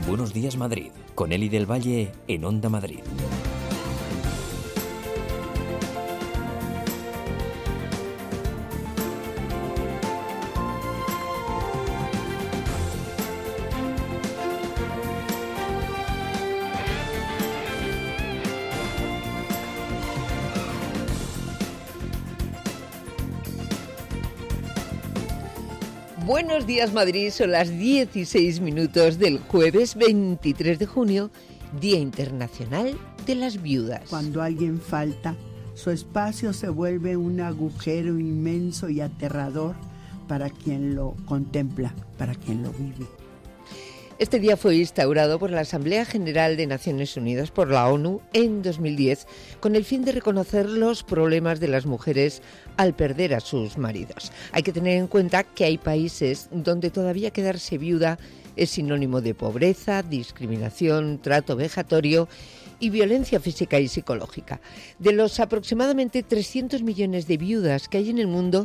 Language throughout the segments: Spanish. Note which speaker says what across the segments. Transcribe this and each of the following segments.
Speaker 1: Buenos Días Madrid, con Eli del Valle en Onda Madrid.
Speaker 2: Buenos días Madrid, son las 16 minutos del jueves 23 de junio, Día Internacional de las Viudas.
Speaker 3: Cuando alguien falta, su espacio se vuelve un agujero inmenso y aterrador para quien lo contempla, para quien lo vive.
Speaker 2: Este día fue instaurado por la Asamblea General de Naciones Unidas, por la ONU, en 2010, con el fin de reconocer los problemas de las mujeres al perder a sus maridos. Hay que tener en cuenta que hay países donde todavía quedarse viuda es sinónimo de pobreza, discriminación, trato vejatorio y violencia física y psicológica. De los aproximadamente 300 millones de viudas que hay en el mundo,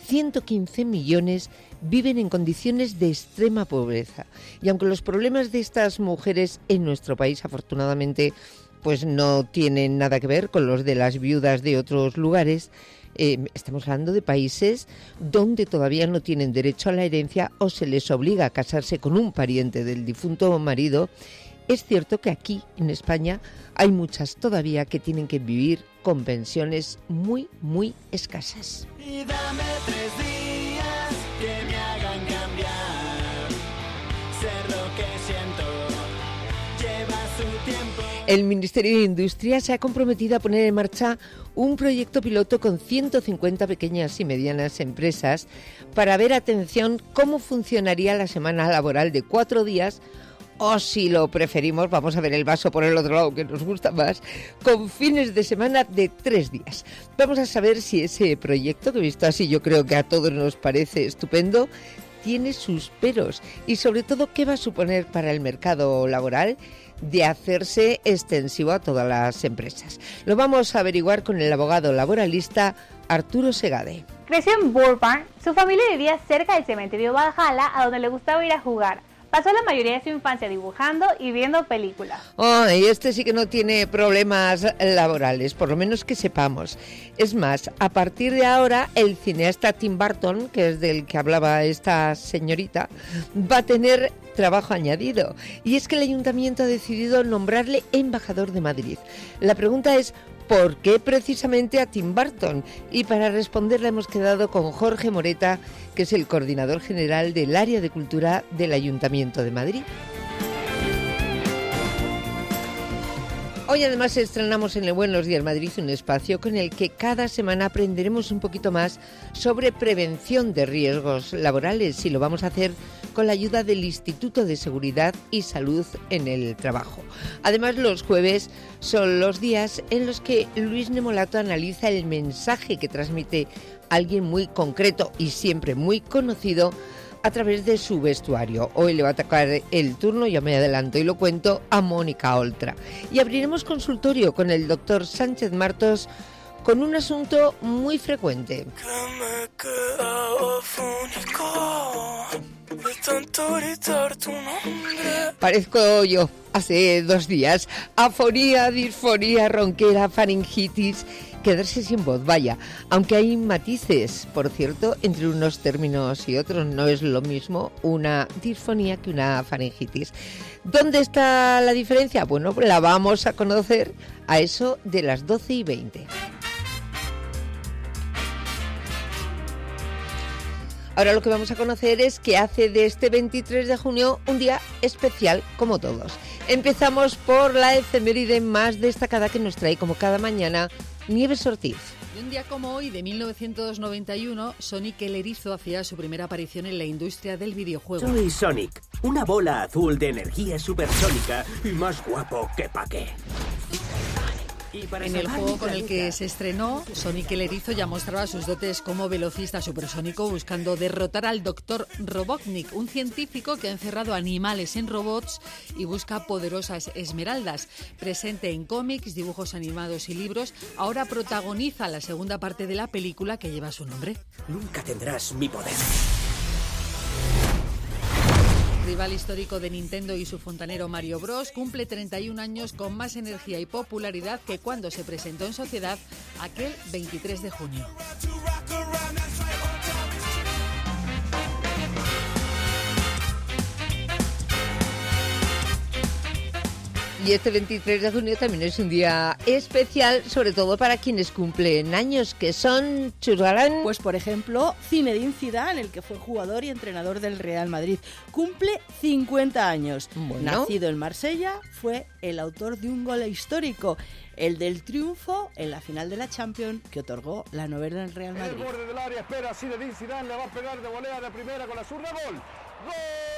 Speaker 2: 115 millones viven en condiciones de extrema pobreza. Y aunque los problemas de estas mujeres en nuestro país, afortunadamente, pues no tienen nada que ver con los de las viudas de otros lugares, estamos hablando de países donde todavía no tienen derecho a la herencia o se les obliga a casarse con un pariente del difunto marido. Es cierto que aquí, en España, hay muchas todavía que tienen que vivir con pensiones muy, muy escasas.
Speaker 4: Y dame 3 días que me hagan cambiar. Ser lo que siento lleva su tiempo.
Speaker 2: El Ministerio de Industria se ha comprometido a poner en marcha un proyecto piloto con 150 pequeñas y medianas empresas para ver, atención, cómo funcionaría la semana laboral de 4 días, o si lo preferimos, vamos a ver el vaso por el otro lado que nos gusta más, con fines de semana de 3 días. Vamos a saber si ese proyecto, que visto así yo creo que a todos nos parece estupendo, tiene sus peros y sobre todo qué va a suponer para el mercado laboral de hacerse extensivo a todas las empresas. Lo vamos a averiguar con el abogado laboralista Arturo Segade.
Speaker 5: Creció en Burbank, su familia vivía cerca del cementerio Valhalla, a donde le gustaba ir a jugar. Pasó la mayoría de su infancia dibujando y viendo películas.
Speaker 2: Y este sí que no tiene problemas laborales, por lo menos que sepamos. Es más, a partir de ahora, el cineasta Tim Burton, que es del que hablaba esta señorita, va a tener trabajo añadido. Y es que el Ayuntamiento ha decidido nombrarle embajador de Madrid. La pregunta es, ¿por qué precisamente a Tim Burton? Y para responderla hemos quedado con Jorge Moreta, que es el coordinador general del área de cultura del Ayuntamiento de Madrid. Hoy además estrenamos en el Buenos Días Madrid un espacio con el que cada semana aprenderemos un poquito más sobre prevención de riesgos laborales y lo vamos a hacer con la ayuda del Instituto de Seguridad y Salud en el Trabajo. Además, los jueves son los días en los que Luis Nemolato analiza el mensaje que transmite alguien muy concreto y siempre muy conocido a través de su vestuario. Hoy le va a tocar el turno, ya me adelanto y lo cuento, a Mónica Oltra. Y abriremos consultorio con el doctor Sánchez Martos con un asunto muy frecuente. Parezco yo hace 2 días. Afonía, disfonía, ronquera, faringitis, quedarse sin voz, vaya. Aunque hay matices, por cierto, entre unos términos y otros. No es lo mismo una disfonía que una faringitis. ¿Dónde está la diferencia? Bueno, la vamos a conocer a eso de las 12:20. Ahora lo que vamos a conocer es que hace de este 23 de junio un día especial como todos. Empezamos por la efeméride más destacada que nos trae como cada mañana Nieves Ortiz.
Speaker 6: Y un día como hoy, de 1991, Sonic el Erizo hacía su primera aparición en la industria del videojuego.
Speaker 7: Soy Sonic, una bola azul de energía supersónica y más guapo que pa' qué.
Speaker 6: En el juego con el que se estrenó, Sonic el Erizo ya mostraba sus dotes como velocista supersónico buscando derrotar al Dr. Robotnik, un científico que ha encerrado animales en robots y busca poderosas esmeraldas. Presente en cómics, dibujos animados y libros, ahora protagoniza la segunda parte de la película que lleva su nombre.
Speaker 7: Nunca tendrás mi poder.
Speaker 6: rival histórico de Nintendo y su fontanero Mario Bros, cumple 31 años con más energía y popularidad que cuando se presentó en sociedad aquel 23 de junio.
Speaker 2: Y este 23 de junio también es un día especial, sobre todo para quienes cumplen años, que son, Churgalán.
Speaker 8: Pues, por ejemplo, Zinedine Zidane, el que fue jugador y entrenador del Real Madrid, cumple 50 años.
Speaker 2: Bueno.
Speaker 8: Nacido en Marsella, fue el autor de un gol histórico, el del triunfo en la final de la Champions que otorgó la novena del Real Madrid.
Speaker 9: El borde del área, espera Zinedine Zidane, le va a pegar de volea de primera con la zurda, gol. ¡Gol!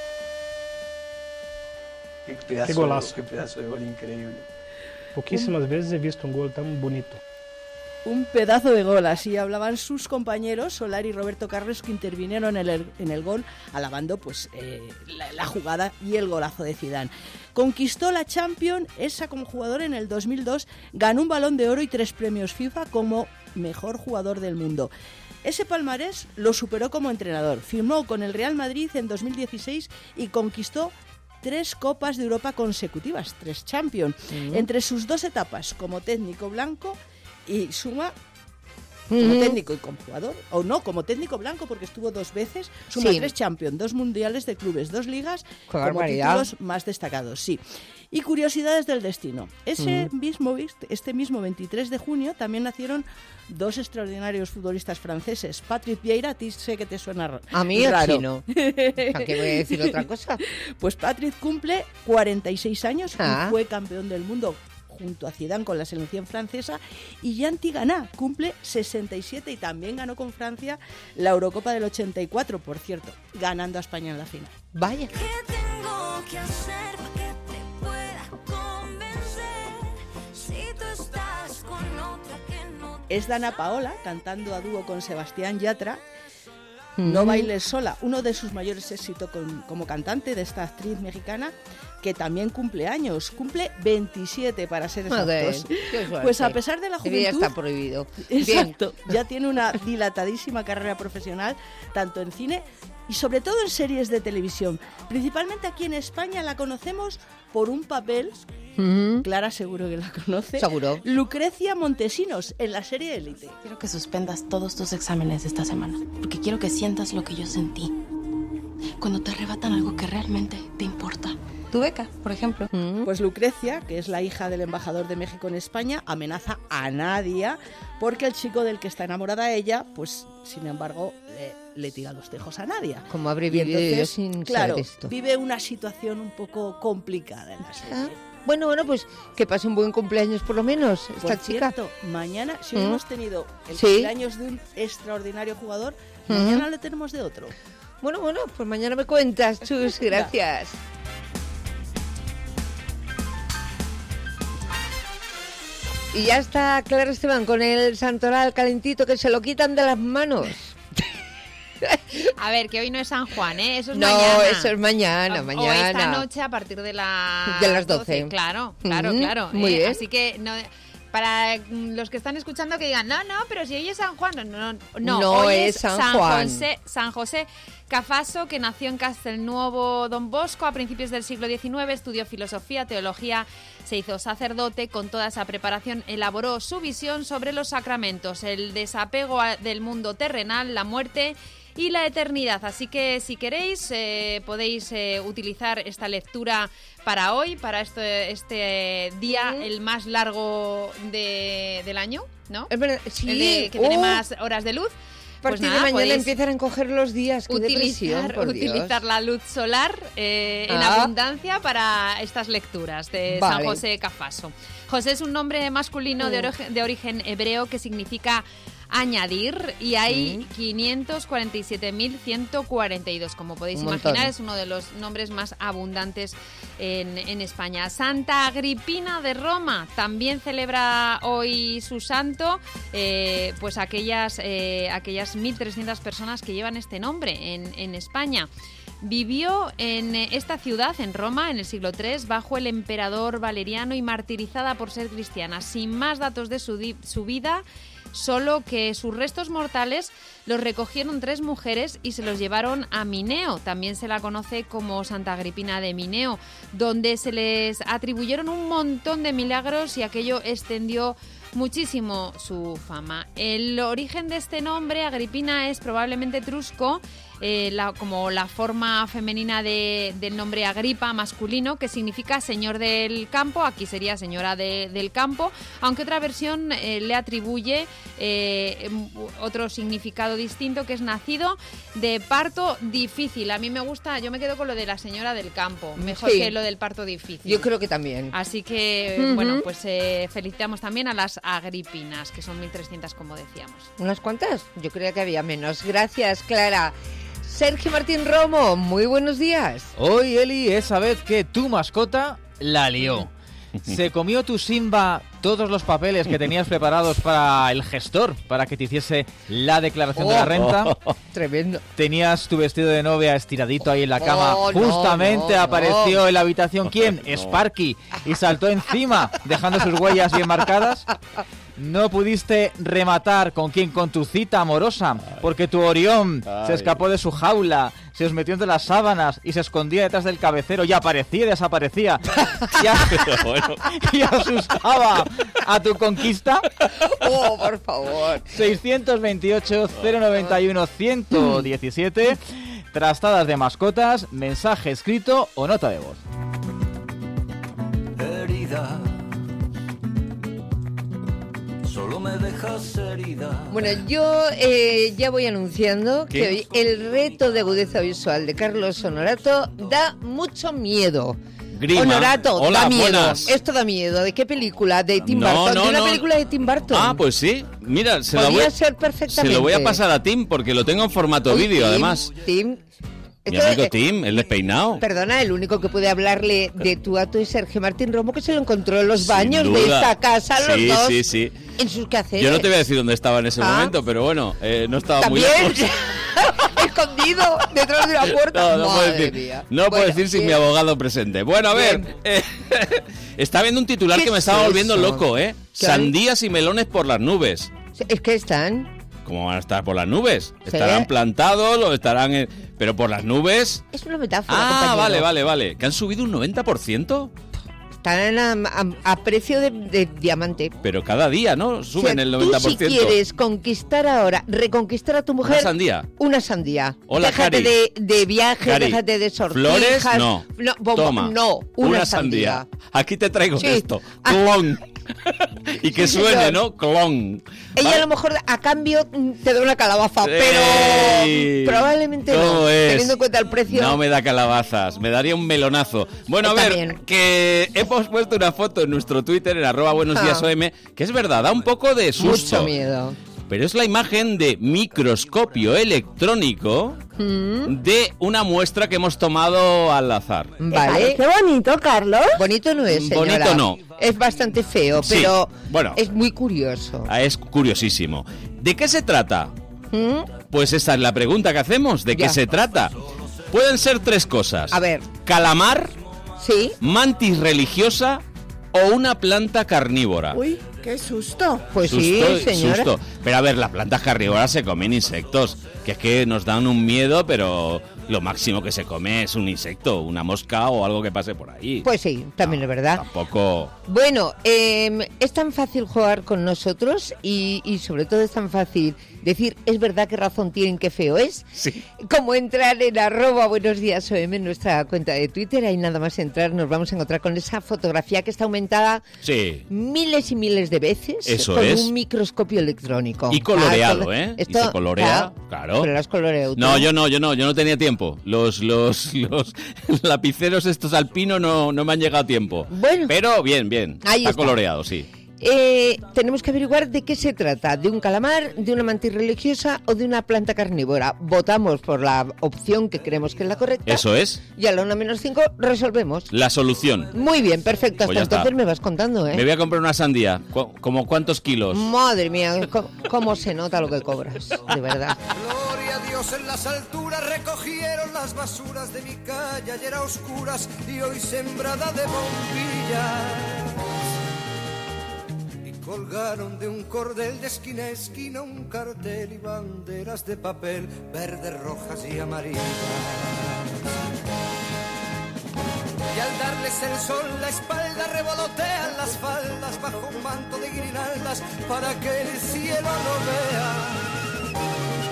Speaker 10: Qué pedazo de gol increíble.
Speaker 11: Pouquíssimas veces he visto un gol tan bonito.
Speaker 8: Un pedazo de gol, así hablaban sus compañeros Solari y Roberto Carlos, que intervinieron en el gol, alabando pues la jugada y el golazo de Zidane. Conquistó la Champions, esa como jugador en el 2002, ganó un Balón de Oro y 3 premios FIFA como mejor jugador del mundo. Ese palmarés lo superó como entrenador, firmó con el Real Madrid en 2016 y conquistó 3 Copas de Europa consecutivas, 3 Champions, entre sus 2 etapas como técnico blanco y suma como técnico y como jugador, o no, como técnico blanco porque estuvo 2 veces, suma 3 Champions, 2 mundiales de clubes, 2 ligas, como títulos más destacados, sí. Y curiosidades del destino. Este mismo 23 de junio también nacieron 2 extraordinarios futbolistas franceses. Patrick Vieira, a ti sé que te suena raro.
Speaker 2: A mí aquí no. ¿Para qué voy a decir otra cosa?
Speaker 8: Pues Patrick cumple 46 años y fue campeón del mundo junto a Zidane con la selección francesa, y Jean Tigana cumple 67 y también ganó con Francia la Eurocopa del 84, por cierto, ganando a España en la final.
Speaker 2: Vaya.
Speaker 12: ¿Qué tengo que hacer para que te pueda convencer si tú estás con otra que no te
Speaker 8: Es Dana Paola cantando a dúo con Sebastián Yatra. No bailes sola, uno de sus mayores éxitos como cantante de esta actriz mexicana, que también cumple años, cumple 27 para ser exactos. Pues a pesar de la juventud,
Speaker 2: ya está prohibido.
Speaker 8: Exacto, ya tiene una dilatadísima carrera profesional, tanto en cine y sobre todo en series de televisión. Principalmente aquí en España la conocemos por un papel, Clara seguro que la conoce,
Speaker 2: seguro.
Speaker 8: Lucrecia Montesinos en la serie Élite.
Speaker 13: Quiero que suspendas todos tus exámenes de esta semana, porque quiero que sientas lo que yo sentí cuando te arrebatan algo que realmente te importa. Tu beca, por ejemplo.
Speaker 8: Pues Lucrecia, que es la hija del embajador de México en España, amenaza a Nadia porque el chico del que está enamorada ella, pues sin embargo, le tira los tejos a Nadia.
Speaker 2: Como habré vivido yo sin saber esto.
Speaker 8: Vive una situación un poco complicada en la serie.
Speaker 2: Bueno, pues que pase un buen cumpleaños por lo menos esta chica.
Speaker 8: Cierto, mañana, si hoy hemos tenido el cumpleaños de un extraordinario jugador, mañana le tenemos de otro.
Speaker 2: Bueno, pues mañana me cuentas, Chus, gracias. Y ya está Clara Esteban con el santoral calentito que se lo quitan de las manos.
Speaker 14: A ver, que hoy no es San Juan, ¿eh? Eso es
Speaker 2: no,
Speaker 14: mañana.
Speaker 2: No, eso es mañana.
Speaker 14: O esta noche a partir de las
Speaker 2: 12.
Speaker 14: Claro.
Speaker 2: Muy bien.
Speaker 14: Así que no, para los que están escuchando que digan, no, pero si hoy es San Juan. No hoy es San Juan. San José Cafaso, que nació en Castelnuovo Don Bosco a principios del siglo XIX, estudió filosofía, teología, se hizo sacerdote. Con toda esa preparación elaboró su visión sobre los sacramentos, el desapego del mundo terrenal, la muerte y la eternidad. Así que si queréis podéis utilizar esta lectura para hoy, para este día, el más largo del año, ¿no?
Speaker 2: Es verdad, sí.
Speaker 14: Que tiene más horas de luz.
Speaker 2: A partir de mañana empiezan a encoger los días. Qué depresión, por Dios.
Speaker 14: Utilizar la luz solar en abundancia para estas lecturas de San José Cafaso. José es un nombre masculino de origen hebreo que significa añadir, y hay 547.142. Como podéis imaginar, es uno de los nombres más abundantes en España. Santa Agripina de Roma también celebra hoy su santo, pues aquellas 1.300 personas que llevan este nombre en España. Vivió en esta ciudad, en Roma, en el siglo III, bajo el emperador Valeriano y martirizada por ser cristiana. Sin más datos de su vida, solo que sus restos mortales los recogieron 3 mujeres y se los llevaron a Mineo, también se la conoce como Santa Agripina de Mineo, donde se les atribuyeron un montón de milagros y aquello extendió muchísimo su fama. El origen de este nombre, Agripina, es probablemente etrusco, como la forma femenina del nombre Agripa, masculino, que significa señor del campo, aquí sería señora del campo, aunque otra versión le atribuye otro significado distinto, que es nacido de parto difícil. A mí me gusta, yo me quedo con lo de la señora del campo, mejor que lo del parto difícil.
Speaker 2: Yo creo que también.
Speaker 14: Así que, bueno, pues felicitamos también a las Agripinas, que son 1.300, como decíamos.
Speaker 2: ¿Unas cuantas? Yo creía que había menos. Gracias, Clara. Sergio Martín Romo, muy buenos días.
Speaker 15: Hoy, Eli, esa vez que tu mascota la lió. Se comió tu Simba todos los papeles que tenías preparados para el gestor, para que te hiciese la declaración de la renta.
Speaker 2: Tremendo.
Speaker 15: Tenías tu vestido de novia estiradito ahí en la cama. Justamente apareció en la habitación, ¿quién? Sparky. Y saltó encima, dejando sus huellas bien marcadas. No pudiste rematar con quién, con tu cita amorosa, porque tu Orión se escapó de su jaula, se os metió entre las sábanas y se escondía detrás del cabecero y aparecía y desaparecía y asustaba a tu conquista.
Speaker 2: Oh, por favor.
Speaker 15: 628-091-117, trastadas de mascotas, mensaje escrito o nota de voz.
Speaker 16: Herida. Solo me dejas herida.
Speaker 2: Bueno, yo ya voy anunciando que hoy el reto de agudeza visual de Carlos Honorato da mucho miedo.
Speaker 17: Grima.
Speaker 2: Honorato,
Speaker 17: Hola,
Speaker 2: da miedo.
Speaker 17: buenas.
Speaker 2: Esto da miedo. ¿De qué película? ¿De Tim Burton? ¿De una película de Tim Burton?
Speaker 17: Ah, pues sí. Mira,
Speaker 2: podría ser perfectamente.
Speaker 17: Se lo voy a pasar a Tim porque lo tengo en formato vídeo, además.
Speaker 2: Tim.
Speaker 17: Mi amigo Tim, el despeinado.
Speaker 2: Perdona, el único que puede hablarle de tú a tú es Sergio Martín Romo, que se lo encontró en los baños de esta casa, los dos,
Speaker 17: sí.
Speaker 2: en sus quehaceres.
Speaker 17: Yo no te voy a decir dónde estaba en ese momento, pero bueno, no estaba muy lejos.
Speaker 2: Escondido detrás de la puerta.
Speaker 17: No puedo decir sin mi abogado presente. Bueno, a ver, está viendo un titular que me estaba volviendo loco, ¿eh? Sandías y melones por las nubes.
Speaker 2: Es que están...
Speaker 17: ¿Cómo van a estar por las nubes? Estarán plantados, o estarán... Pero por las nubes...
Speaker 2: Es una metáfora,
Speaker 17: compañero. Vale. ¿Que han subido un 90%?
Speaker 2: Están a precio de diamante.
Speaker 17: Pero cada día, ¿no? Suben el 90%.
Speaker 2: Tú si quieres conquistar ahora, reconquistar a tu mujer...
Speaker 17: Una sandía. Hola,
Speaker 2: déjate
Speaker 17: Cari.
Speaker 2: de viaje,
Speaker 17: Cari.
Speaker 2: déjate de sortijas.
Speaker 17: ¿Flores? No. Toma.
Speaker 2: No, una sandía.
Speaker 17: Aquí te traigo esto. Clon. Y que suene, ¿no? Clon.
Speaker 2: Ella a lo mejor a cambio te da una calabaza, pero probablemente no. Teniendo en cuenta el precio.
Speaker 17: No me da calabazas, me daría un melonazo. Bueno, a ver,
Speaker 2: bien.
Speaker 17: Que hemos puesto una foto en nuestro Twitter, en @buenosdiasOM, que es verdad, da un poco de susto.
Speaker 2: Mucho miedo.
Speaker 17: Pero es la imagen de microscopio electrónico de una muestra que hemos tomado al azar.
Speaker 2: Vale.
Speaker 8: Qué bonito, Carlos.
Speaker 2: Bonito no es, señora.
Speaker 17: Bonito no.
Speaker 2: Es bastante feo, pero
Speaker 17: bueno,
Speaker 2: es muy curioso.
Speaker 17: Es curiosísimo. ¿De qué se trata? Pues esa es la pregunta que hacemos. ¿De qué se trata? Pueden ser 3 cosas.
Speaker 2: A ver.
Speaker 17: Calamar,
Speaker 2: mantis
Speaker 17: religiosa o una planta carnívora.
Speaker 8: Uy, qué susto.
Speaker 2: Pues sí, señora.
Speaker 17: Susto. Pero a ver, las plantas carnívoras se comen insectos, que es que nos dan un miedo, pero lo máximo que se come es un insecto, una mosca o algo que pase por ahí.
Speaker 2: Pues sí, también es verdad.
Speaker 17: Tampoco...
Speaker 2: Bueno, es tan fácil jugar con nosotros y sobre todo es tan fácil decir, es verdad, qué razón tienen, qué feo es.
Speaker 17: Sí.
Speaker 2: Como entrar en @buenosdiasOM, en nuestra cuenta de Twitter, ahí nada más entrar nos vamos a encontrar con esa fotografía que está aumentada miles y miles de veces.
Speaker 17: Eso
Speaker 2: con
Speaker 17: es.
Speaker 2: un microscopio electrónico.
Speaker 17: Y coloreado,
Speaker 2: Esto,
Speaker 17: y se colorea, claro.
Speaker 2: Pero lo has coloreado tú.
Speaker 17: No, yo no tenía tiempo. Los lapiceros estos alpinos no me han llegado a tiempo.
Speaker 2: Bueno.
Speaker 17: Pero bien.
Speaker 2: Ahí está
Speaker 17: Coloreado, sí.
Speaker 2: Tenemos que averiguar de qué se trata, de un calamar, de una mantis religiosa o de una planta carnívora. Votamos por la opción que creemos que es la correcta.
Speaker 17: Eso es.
Speaker 2: Y a la 1-5 resolvemos.
Speaker 17: La solución.
Speaker 2: Muy bien, perfecto.
Speaker 17: Pues
Speaker 2: Hasta entonces me vas contando, ¿eh?
Speaker 17: Me voy a comprar una sandía. ¿Como cuántos kilos?
Speaker 2: Madre mía, cómo se nota lo que cobras, de verdad.
Speaker 18: Gloria a Dios en las alturas, recogieron las basuras de mi calle, ayer a oscuras y hoy sembrada de bombillas. colgaron de un cordel de esquina a esquina un cartel y banderas de papel, verdes, rojas y amarillas. Y al darles el sol la espalda revolotean las faldas bajo un manto de guirnaldas para que el cielo lo vea.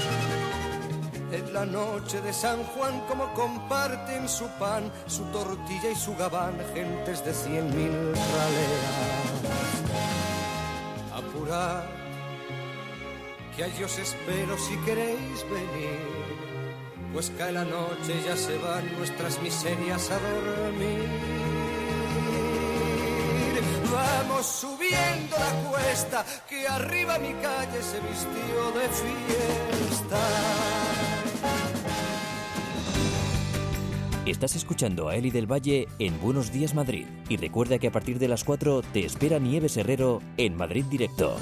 Speaker 18: En la noche de San Juan como comparten su pan, su tortilla y su gabán gentes de 100.000 raleas. Apurad, que allí os espero si queréis venir, pues cae la noche, ya se van nuestras miserias a dormir. Vamos subiendo la cuesta, que arriba mi calle se vistió de fiesta.
Speaker 1: Estás escuchando a Eli del Valle en Buenos Días Madrid. Y recuerda que a partir de las 4 te espera Nieves Herrero en Madrid Directo.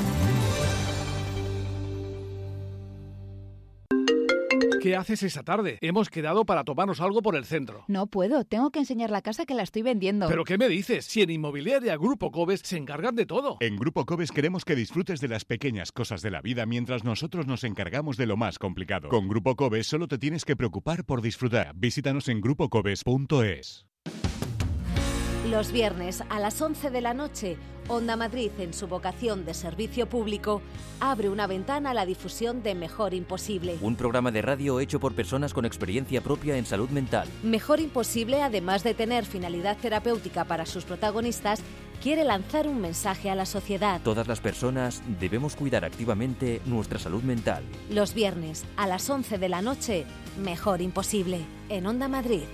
Speaker 9: ¿Qué haces esa tarde? Hemos quedado para tomarnos algo por el centro.
Speaker 19: No puedo, tengo que enseñar la casa que la estoy vendiendo.
Speaker 9: ¿Pero qué me dices? Si en Inmobiliaria Grupo Cobes se encargan de todo.
Speaker 20: En Grupo Cobes queremos que disfrutes de las pequeñas cosas de la vida mientras nosotros nos encargamos de lo más complicado. Con Grupo Cobes solo te tienes que preocupar por disfrutar. Visítanos en grupocobes.es.
Speaker 21: Los viernes a las 11 de la noche, Onda Madrid, en su vocación de servicio público, abre una ventana a la difusión de Mejor Imposible.
Speaker 1: Un programa de radio hecho por personas con experiencia propia en salud mental.
Speaker 21: Mejor Imposible, además de tener finalidad terapéutica para sus protagonistas, quiere lanzar un mensaje a la sociedad.
Speaker 1: Todas las personas debemos cuidar activamente nuestra salud mental.
Speaker 21: Los viernes a las 11 de la noche, Mejor Imposible, en Onda Madrid.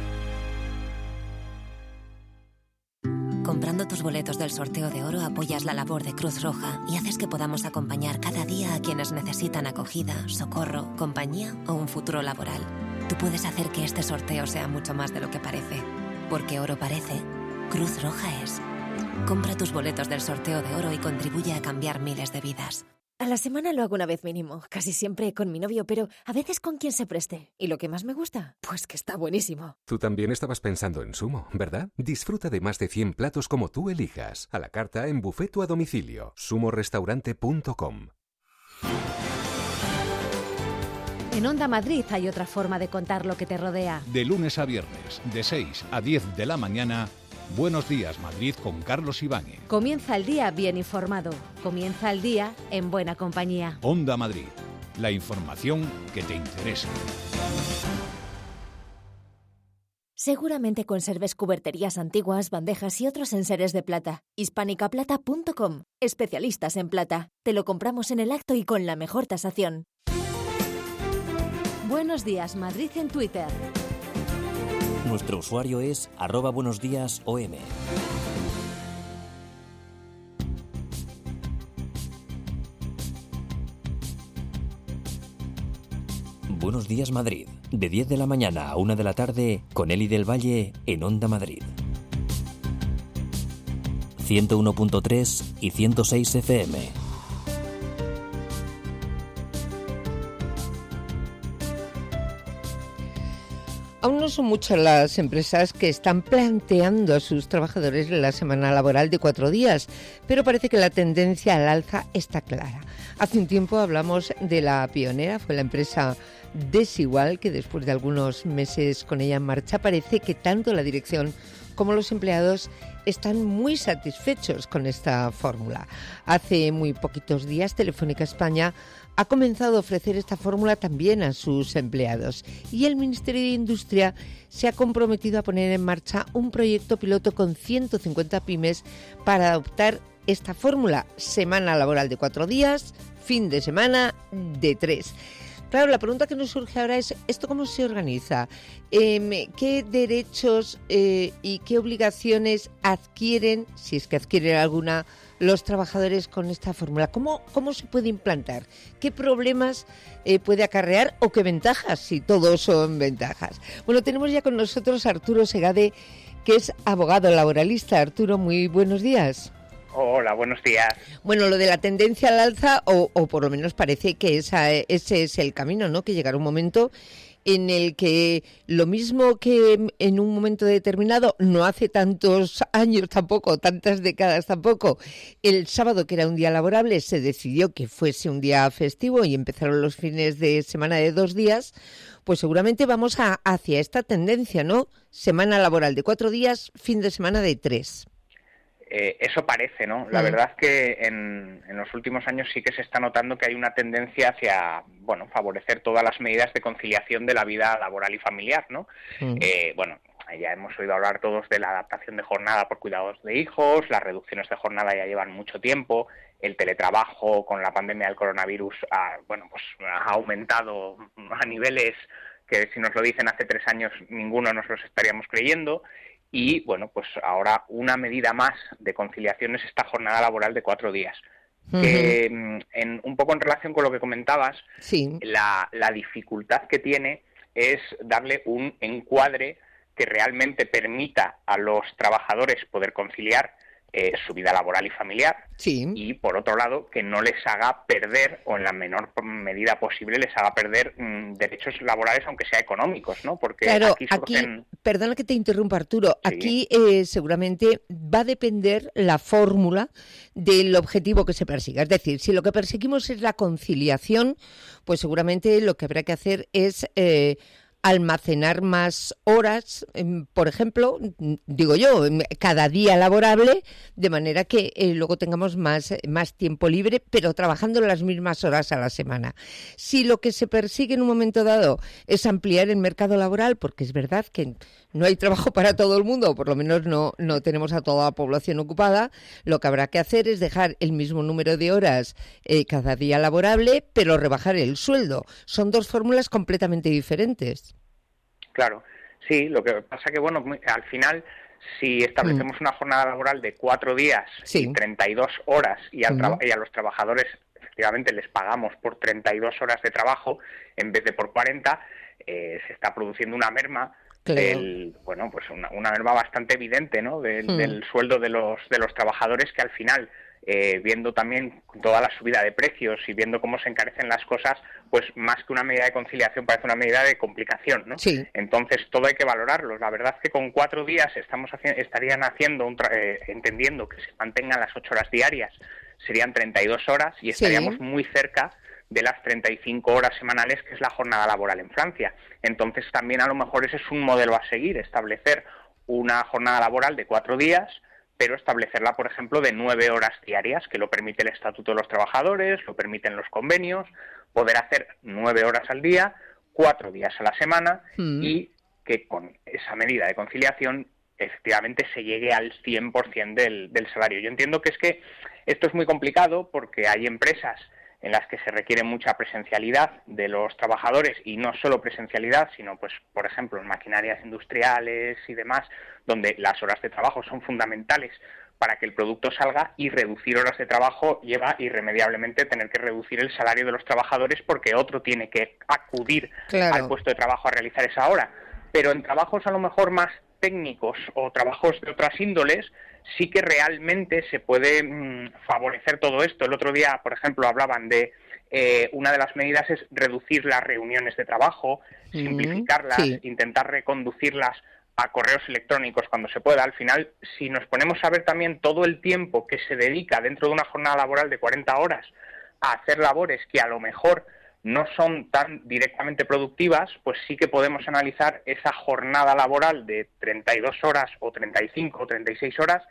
Speaker 22: Comprando tus boletos del sorteo de oro apoyas la labor de Cruz Roja y haces que podamos acompañar cada día a quienes necesitan acogida, socorro, compañía o un futuro laboral. Tú puedes hacer que este sorteo sea mucho más de lo que parece. Porque oro parece, Cruz Roja es. Compra tus boletos del sorteo de oro y contribuye a cambiar miles de vidas.
Speaker 23: A la semana lo hago una vez mínimo, casi siempre con mi novio, pero a veces con quien se preste. ¿Y lo que más me gusta? Pues que está buenísimo.
Speaker 24: Tú también estabas pensando en Sumo, ¿verdad? Disfruta de más de 100 platos como tú elijas, a la carta, en buffet o a domicilio. sumorestaurante.com.
Speaker 21: En Onda Madrid hay otra forma de contar lo que te rodea.
Speaker 25: De lunes a viernes, de 6 a 10 de la mañana, Buenos Días Madrid con Carlos Ibáñez.
Speaker 21: Comienza el día bien informado. Comienza el día en buena compañía.
Speaker 25: Onda Madrid, la información que te interesa.
Speaker 23: Seguramente conserves cuberterías antiguas, bandejas y otros enseres de plata. Hispanicaplata.com. Especialistas en plata. Te lo compramos en el acto y con la mejor tasación.
Speaker 21: Buenos Días Madrid en Twitter.
Speaker 1: Nuestro usuario es @buenosdiasom. Buenos Días Madrid, de 10 de la mañana a 1 de la tarde, con Eli del Valle en Onda Madrid. 101.3 y 106 FM.
Speaker 2: Aún no son muchas las empresas que están planteando a sus trabajadores la semana laboral de 4 días, pero parece que la tendencia al alza está clara. Hace un tiempo hablamos de la pionera, fue la empresa Desigual, que después de algunos meses con ella en marcha, parece que tanto la dirección como los empleados están muy satisfechos con esta fórmula. Hace muy poquitos días Telefónica España ha comenzado a ofrecer esta fórmula también a sus empleados y el Ministerio de Industria se ha comprometido a poner en marcha un proyecto piloto con 150 pymes para adoptar esta fórmula: semana laboral de 4 días, fin de semana de 3. Claro, la pregunta que nos surge ahora es, ¿esto cómo se organiza? ¿Qué derechos y qué obligaciones adquieren, si es que adquieren alguna, los trabajadores con esta fórmula? ¿Cómo se puede implantar? ¿Qué problemas puede acarrear o qué ventajas, si todos son ventajas? Bueno, tenemos ya con nosotros a Arturo Segade, que es abogado laboralista. Arturo, muy buenos días.
Speaker 26: Hola, buenos días.
Speaker 2: Bueno, lo de la tendencia al alza, o por lo menos parece que ese es el camino, ¿no? Que llegará un momento en el que lo mismo que en un momento determinado, no hace tantos años tampoco, tantas décadas tampoco, el sábado, que era un día laborable, se decidió que fuese un día festivo y empezaron los fines de semana de 2 días, pues seguramente vamos hacia esta tendencia, ¿no? Semana laboral de 4 días, fin de semana de 3.
Speaker 3: Eso parece, ¿no? La verdad es que en los últimos años sí que se está notando que hay una tendencia hacia, bueno, favorecer todas las medidas de conciliación de la vida laboral y familiar, ¿no? Bueno, ya hemos oído hablar todos de la adaptación de jornada por cuidados de hijos, las reducciones de jornada ya llevan mucho tiempo, el teletrabajo con la pandemia del coronavirus ha aumentado a niveles que si nos lo dicen hace 3 años ninguno nos los estaríamos creyendo. Y, bueno, pues ahora una medida más de conciliación es esta jornada laboral de 4 días. Que, un poco en relación con lo que comentabas, la dificultad que tiene es darle un encuadre que realmente permita a los trabajadores poder conciliar su vida laboral y familiar, y por otro lado que no les haga perder, o en la menor medida posible les haga perder derechos laborales, aunque sea económicos, ¿no? Porque
Speaker 2: claro,
Speaker 3: aquí
Speaker 2: perdona que te interrumpa, Arturo, aquí seguramente va a depender la fórmula del objetivo que se persiga. Es decir, si lo que perseguimos es la conciliación, pues seguramente lo que habrá que hacer es almacenar más horas, por ejemplo, digo yo, cada día laborable, de manera que luego tengamos más tiempo libre, pero trabajando las mismas horas a la semana. Si lo que se persigue en un momento dado es ampliar el mercado laboral, porque es verdad que no hay trabajo para todo el mundo, o por lo menos no tenemos a toda la población ocupada, lo que habrá que hacer es dejar el mismo número de horas cada día laborable, pero rebajar el sueldo. Son 2 fórmulas completamente diferentes.
Speaker 3: Claro, sí, lo que pasa que, bueno, al final, si establecemos una jornada laboral de 4 días y 32 horas y a los trabajadores efectivamente les pagamos por 32 horas de trabajo en vez de por 40, se está produciendo una merma. Pues una merma bastante evidente, ¿no? Del sueldo de los trabajadores, que al final, viendo también toda la subida de precios y viendo cómo se encarecen las cosas, pues más que una medida de conciliación parece una medida de complicación, ¿no? Entonces todo hay que valorarlo. La verdad es que con 4 días estarían haciendo entendiendo que se mantengan las 8 horas diarias, serían 32 horas y estaríamos muy cerca de las 35 horas semanales, que es la jornada laboral en Francia. Entonces también a lo mejor ese es un modelo a seguir, establecer una jornada laboral de 4 días, pero establecerla, por ejemplo, de 9 horas diarias, que lo permite el Estatuto de los Trabajadores, lo permiten los convenios, poder hacer 9 horas al día, 4 días a la semana, y que con esa medida de conciliación efectivamente se llegue al 100% del salario. Yo entiendo que es que esto es muy complicado porque hay empresas en las que se requiere mucha presencialidad de los trabajadores, y no solo presencialidad, sino, pues, por ejemplo, en maquinarias industriales y demás, donde las horas de trabajo son fundamentales para que el producto salga, y reducir horas de trabajo lleva irremediablemente tener que reducir el salario de los trabajadores porque otro tiene que acudir al puesto de trabajo a realizar esa hora. Pero en trabajos a lo mejor más técnicos o trabajos de otras índoles, sí que realmente se puede favorecer todo esto. El otro día, por ejemplo, hablaban de una de las medidas es reducir las reuniones de trabajo, simplificarlas, intentar reconducirlas a correos electrónicos cuando se pueda. Al final, si nos ponemos a ver también todo el tiempo que se dedica dentro de una jornada laboral de 40 horas a hacer labores que a lo mejor no son tan directamente productivas, pues sí que podemos analizar esa jornada laboral de 32 horas o 35 o 36 horas,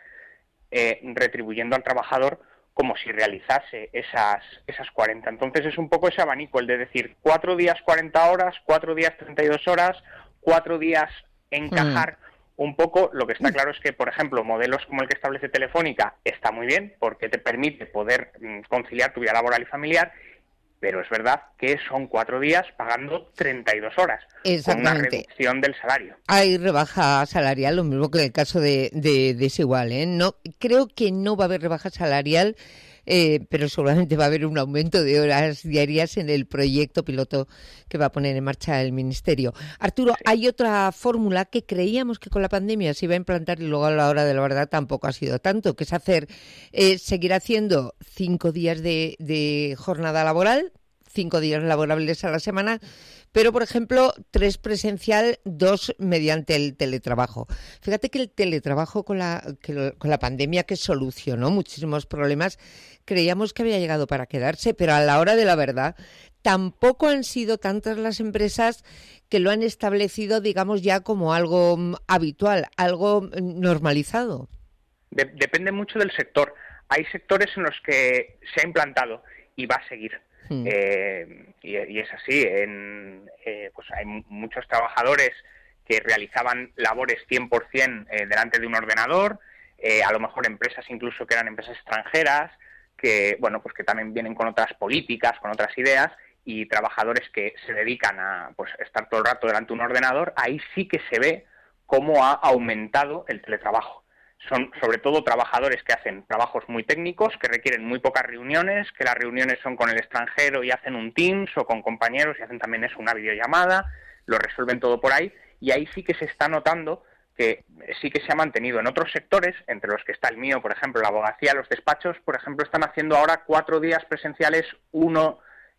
Speaker 3: retribuyendo al trabajador como si realizase esas 40. Entonces es un poco ese abanico, el de decir 4 días 40 horas, 4 días 32 horas, 4 días encajar un poco. Lo que está claro es que, por ejemplo, modelos como el que establece Telefónica está muy bien porque te permite poder conciliar tu vida laboral y familiar, pero es verdad que son 4 días pagando 32 horas, con una reducción del salario. Hay rebaja salarial, lo mismo que en el caso de Desigual, ¿eh? No, creo que no va a haber rebaja salarial, pero seguramente va a haber un aumento de horas diarias en el proyecto piloto que va a poner en marcha el Ministerio. Arturo, hay otra fórmula que creíamos que con la pandemia se iba a implantar y luego a la hora de la verdad tampoco ha sido tanto, que es seguir haciendo 5 días de jornada laboral, 5 días laborables a la semana,
Speaker 2: pero por ejemplo 3 presencial, 2 mediante el teletrabajo. Fíjate que el teletrabajo con la pandemia que solucionó muchísimos problemas, creíamos que había llegado para quedarse, pero a la hora de la verdad tampoco han sido tantas las empresas que lo han establecido, digamos, ya como algo habitual, algo normalizado.
Speaker 3: Depende mucho del sector. Hay sectores en los que se ha implantado y va a seguir. Y es así. Pues hay muchos trabajadores que realizaban labores 100% delante de un ordenador, a lo mejor empresas incluso que eran empresas extranjeras, que bueno, pues que también vienen con otras políticas, con otras ideas, y trabajadores que se dedican a pues estar todo el rato delante de un ordenador. Ahí sí que se ve cómo ha aumentado el teletrabajo. Son sobre todo trabajadores que hacen trabajos muy técnicos, que requieren muy pocas reuniones, que las reuniones son con el extranjero y hacen un Teams, o con compañeros y hacen también eso, una videollamada, lo resuelven todo por ahí, y ahí sí que se está notando que sí que se ha mantenido. En otros sectores, entre los que está el mío, por ejemplo, la abogacía, los despachos, por ejemplo, están haciendo ahora 4 días presenciales, 1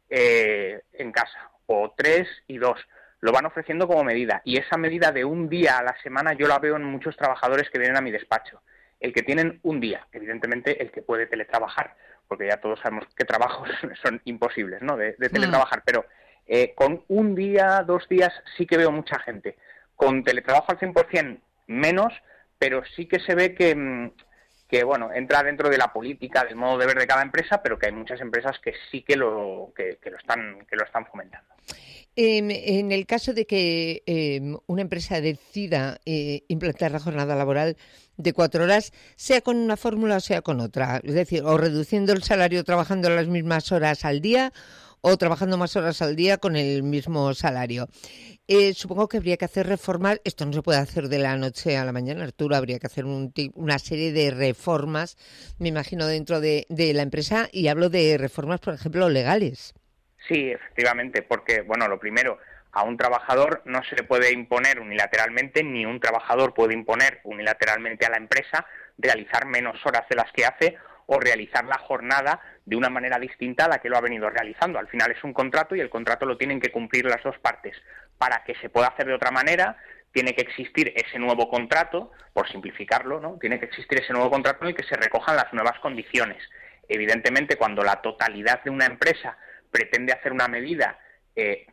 Speaker 3: en casa, o 3 y 2. Lo van ofreciendo como medida, y esa medida de 1 día a la semana yo la veo en muchos trabajadores que vienen a mi despacho. El que tienen 1 día, evidentemente el que puede teletrabajar, porque ya todos sabemos que trabajos son imposibles, ¿no?, de teletrabajar, pero con 1 día, 2 días sí que veo mucha gente. Con teletrabajo al 100% menos, pero sí que se ve que bueno, entra dentro de la política, del modo de ver de cada empresa, pero que hay muchas empresas que sí que lo están fomentando.
Speaker 2: En el caso de que una empresa decida implantar la jornada laboral de 4 horas, sea con una fórmula o sea con otra, es decir, o reduciendo el salario trabajando las mismas horas al día, o trabajando más horas al día con el mismo salario. Supongo que habría que hacer reformas. Esto no se puede hacer de la noche a la mañana, Arturo. Habría que hacer una serie de reformas, me imagino, dentro de la empresa. Y hablo de reformas, por ejemplo, legales.
Speaker 3: Sí, efectivamente, porque, bueno, lo primero, a un trabajador no se le puede imponer unilateralmente, ni un trabajador puede imponer unilateralmente a la empresa realizar menos horas de las que hace, o realizar la jornada de una manera distinta a la que lo ha venido realizando. Al final es un contrato, y el contrato lo tienen que cumplir las 2 partes. Para que se pueda hacer de otra manera, tiene que existir ese nuevo contrato, por simplificarlo, ¿no? Tiene que existir ese nuevo contrato en el que se recojan las nuevas condiciones. Evidentemente, cuando la totalidad de una empresa pretende hacer una medida de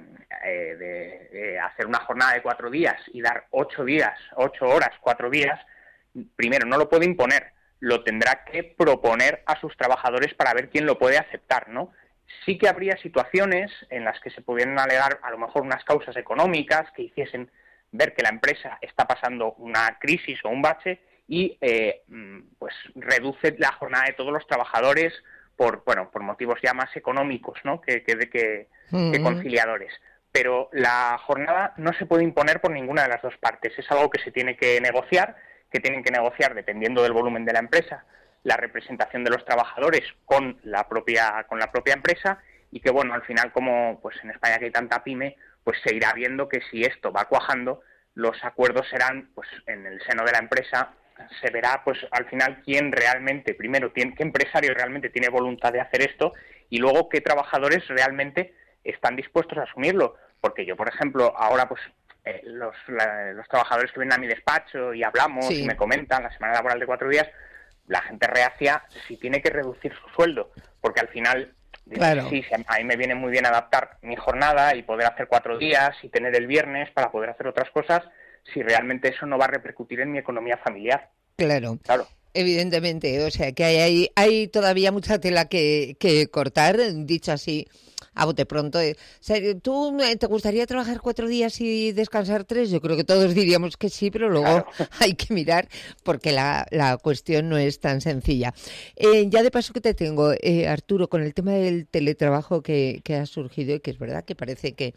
Speaker 3: hacer una jornada de 4 días y dar 8 horas, 4 días, primero no lo puede imponer, lo tendrá que proponer a sus trabajadores para ver quién lo puede aceptar, ¿no? Sí que habría situaciones en las que se pudieran alegar a lo mejor unas causas económicas que hiciesen ver que la empresa está pasando una crisis o un bache y pues reduce la jornada de todos los trabajadores por motivos ya más económicos, ¿no?, que conciliadores. Pero la jornada no se puede imponer por ninguna de las 2 partes. Es algo que se tiene que negociar, que tienen que negociar dependiendo del volumen de la empresa, la representación de los trabajadores con la propia empresa, y que, bueno, al final, como pues en España que hay tanta pyme, pues se irá viendo que si esto va cuajando, los acuerdos serán pues en el seno de la empresa. Se verá pues al final quién realmente, primero, qué empresario realmente tiene voluntad de hacer esto, y luego qué trabajadores realmente están dispuestos a asumirlo. Porque yo, por ejemplo, ahora pues los trabajadores que vienen a mi despacho y hablamos, sí, y me comentan la semana laboral de 4 días, la gente reacia si tiene que reducir su sueldo, porque al final, claro, sí, a mí me viene muy bien adaptar mi jornada y poder hacer 4 días y tener el viernes para poder hacer otras cosas, si realmente eso no va a repercutir en mi economía familiar.
Speaker 2: Claro. Evidentemente, o sea que hay todavía mucha tela que cortar, dicho así, a bote pronto. O sea, ¿tú te gustaría trabajar 4 días y descansar 3? Yo creo que todos diríamos que sí, pero luego hay que mirar, porque la cuestión no es tan sencilla. Ya de paso que te tengo, Arturo, con el tema del teletrabajo que ha surgido, y que es verdad que parece que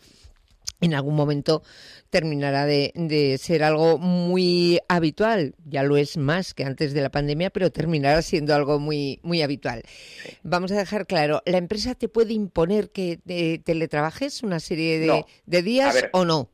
Speaker 2: en algún momento terminará de ser algo muy habitual. Ya lo es más que antes de la pandemia, pero terminará siendo algo muy, muy habitual. Sí. Vamos a dejar claro, ¿la empresa te puede imponer que teletrabajes una serie de días o no?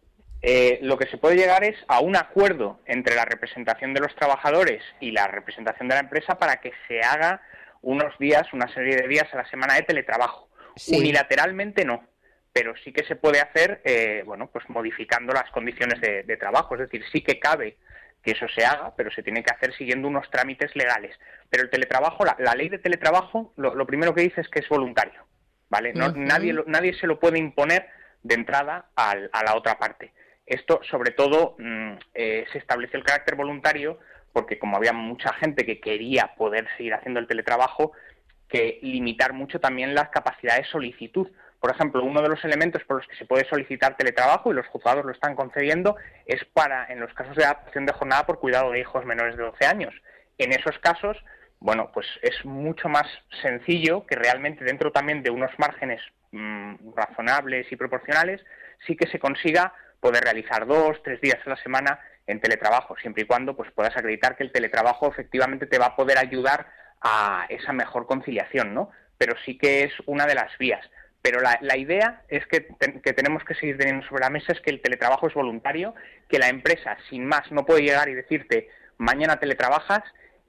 Speaker 3: Lo que se puede llegar es a un acuerdo entre la representación de los trabajadores y la representación de la empresa para que se haga unos días, una serie de días a la semana de teletrabajo. Sí. Unilateralmente no. pero sí que se puede hacer, pues modificando las condiciones de trabajo. Es decir, sí que cabe que eso se haga, pero se tiene que hacer siguiendo unos trámites legales. Pero el teletrabajo, la ley de teletrabajo, lo primero que dice es que es voluntario, ¿vale? No, nadie se lo puede imponer de entrada a la otra parte. Esto, sobre todo, se estableció el carácter voluntario porque como había mucha gente que quería poder seguir haciendo el teletrabajo, que limitar mucho también las capacidades de solicitud. Por ejemplo, uno de los elementos por los que se puede solicitar teletrabajo, y los juzgados lo están concediendo, es en los casos de adaptación de jornada por cuidado de hijos menores de 12 años. En esos casos, pues es mucho más sencillo que realmente dentro también de unos márgenes razonables y proporcionales, sí que se consiga poder realizar 2-3 días a la semana en teletrabajo, siempre y cuando pues puedas acreditar que el teletrabajo efectivamente te va a poder ayudar a esa mejor conciliación, ¿no? Pero sí que es una de las vías. Pero la idea es que tenemos que seguir teniendo sobre la mesa es que el teletrabajo es voluntario, que la empresa, sin más, no puede llegar y decirte mañana teletrabajas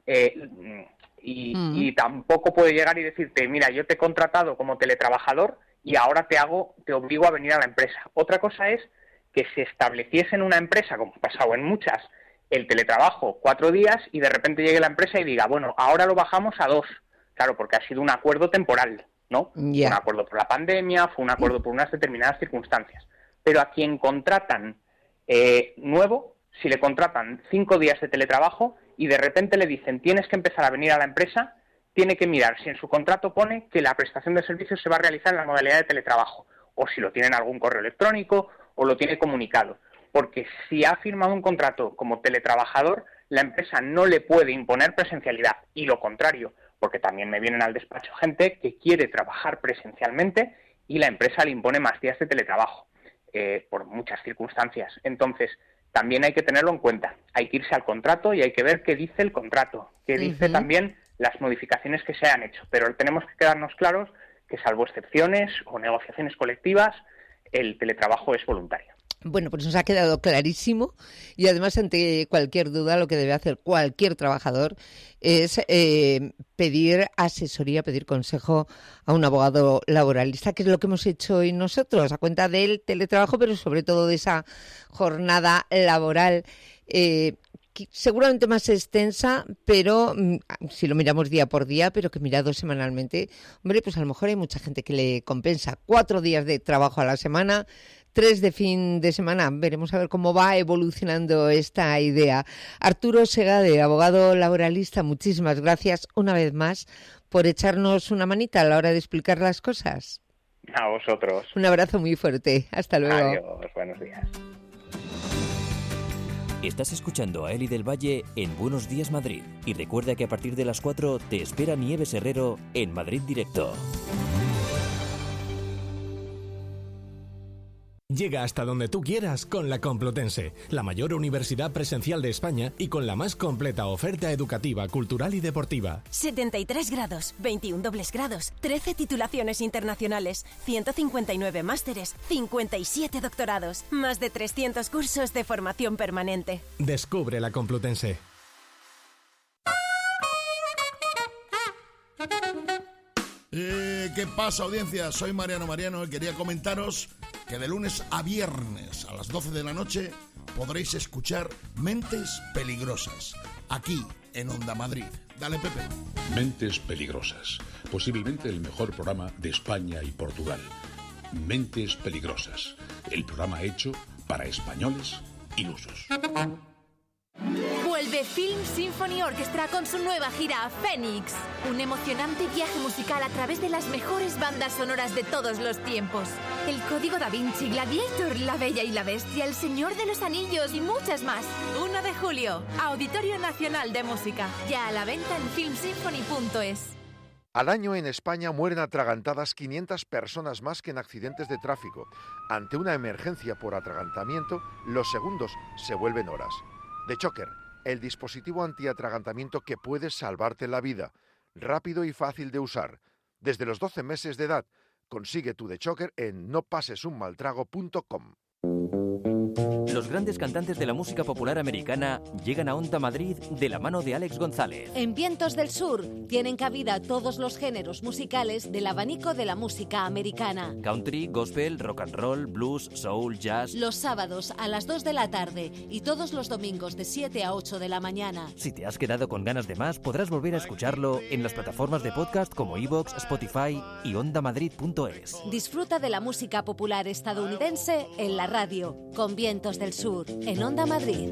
Speaker 3: y tampoco puede llegar y decirte, mira, yo te he contratado como teletrabajador y ahora te obligo a venir a la empresa. Otra cosa es que se estableciese en una empresa, como ha pasado en muchas, el teletrabajo 4 días y de repente llegue la empresa y diga, bueno, ahora lo bajamos a 2. Claro, porque ha sido un acuerdo temporal, ¿no?
Speaker 2: Yeah.
Speaker 3: Un acuerdo por la pandemia, fue un acuerdo por unas determinadas circunstancias. Pero a quien contratan nuevo, si le contratan 5 días de teletrabajo y de repente le dicen tienes que empezar a venir a la empresa, tiene que mirar si en su contrato pone que la prestación de servicios se va a realizar en la modalidad de teletrabajo, o si lo tiene en algún correo electrónico o lo tiene comunicado. Porque si ha firmado un contrato como teletrabajador, la empresa no le puede imponer presencialidad, y lo contrario, porque también me vienen al despacho gente que quiere trabajar presencialmente y la empresa le impone más días de teletrabajo, por muchas circunstancias. Entonces, también hay que tenerlo en cuenta. Hay que irse al contrato y hay que ver qué dice el contrato, qué dice también las modificaciones que se han hecho. Pero tenemos que quedarnos claros que, salvo excepciones o negociaciones colectivas, el teletrabajo es voluntario.
Speaker 2: Bueno, pues nos ha quedado clarísimo, y además ante cualquier duda lo que debe hacer cualquier trabajador es pedir asesoría, pedir consejo a un abogado laboralista, que es lo que hemos hecho hoy nosotros, a cuenta del teletrabajo, pero sobre todo de esa jornada laboral seguramente más extensa, pero si lo miramos día por día, pero que mirado semanalmente, hombre, pues a lo mejor hay mucha gente que le compensa 4 días de trabajo a la semana, 3 de fin de semana. Veremos a ver cómo va evolucionando esta idea. Arturo Segade, abogado laboralista, muchísimas gracias una vez más por echarnos una manita a la hora de explicar las cosas.
Speaker 3: A vosotros.
Speaker 2: Un abrazo muy fuerte. Hasta luego.
Speaker 3: Adiós, buenos días.
Speaker 1: Estás escuchando a Eli del Valle en Buenos Días Madrid. Y recuerda que a partir de las 4 te espera Nieves Herrero en Madrid Directo.
Speaker 4: Llega hasta donde tú quieras con la Complutense, la mayor universidad presencial de España y con la más completa oferta educativa, cultural y deportiva.
Speaker 21: 73 grados, 21 dobles grados, 13 titulaciones internacionales, 159 másteres, 57 doctorados, más de 300 cursos de formación permanente.
Speaker 4: Descubre la Complutense.
Speaker 5: ¿Qué pasa, audiencia? Soy Mariano y quería comentaros que de lunes a viernes a las 12 de la noche podréis escuchar Mentes Peligrosas, aquí en Onda Madrid. Dale, Pepe.
Speaker 25: Mentes Peligrosas, posiblemente el mejor programa de España y Portugal. Mentes Peligrosas, el programa hecho para españoles ilusos.
Speaker 21: Vuelve Film Symphony Orchestra con su nueva gira Fénix. Un emocionante viaje musical a través de las mejores bandas sonoras de todos los tiempos. El Código Da Vinci, Gladiator, La Bella y la Bestia, El Señor de los Anillos y muchas más. 1 de julio, Auditorio Nacional de Música. Ya a la venta en filmsymphony.es.
Speaker 6: Al año en España mueren atragantadas 500 personas más que en accidentes de tráfico. Ante una emergencia por atragantamiento, los segundos se vuelven horas. The Choker, el dispositivo antiatragantamiento que puede salvarte la vida. Rápido y fácil de usar. Desde los 12 meses de edad, consigue tu The Choker en nopasesunmaltrago.com.
Speaker 1: Los grandes cantantes de la música popular americana llegan a Onda Madrid de la mano de Alex González.
Speaker 7: En Vientos del Sur tienen cabida todos los géneros musicales del abanico de la música americana.
Speaker 1: Country, gospel, rock and roll, blues, soul, jazz.
Speaker 7: Los sábados a las 2 de la tarde y todos los domingos de 7 a 8 de la mañana.
Speaker 1: Si te has quedado con ganas de más, podrás volver a escucharlo en las plataformas de podcast como iVoox, Spotify y ondamadrid.es.
Speaker 7: Disfruta de la música popular estadounidense en la radio, con Vientos del Sur, en Onda Madrid.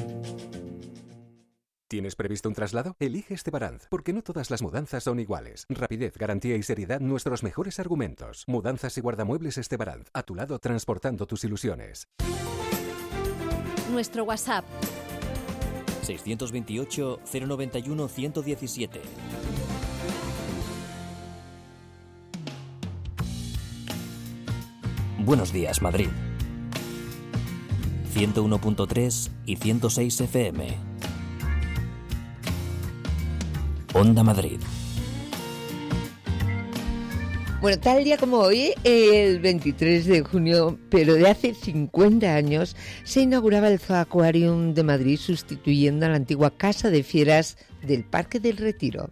Speaker 24: ¿Tienes previsto un traslado? Elige Estebaranz, porque no todas las mudanzas son iguales. Rapidez, garantía y seriedad, nuestros mejores argumentos. Mudanzas y guardamuebles Estebaranz, a tu lado transportando tus ilusiones.
Speaker 7: Nuestro WhatsApp
Speaker 1: 628 091 117. Buenos días, Madrid. 101.3 y 106 FM. Onda Madrid.
Speaker 2: Bueno, tal día como hoy, el 23 de junio, pero de hace 50 años, se inauguraba el Zoo Aquarium de Madrid, sustituyendo a la antigua Casa de Fieras del Parque del Retiro.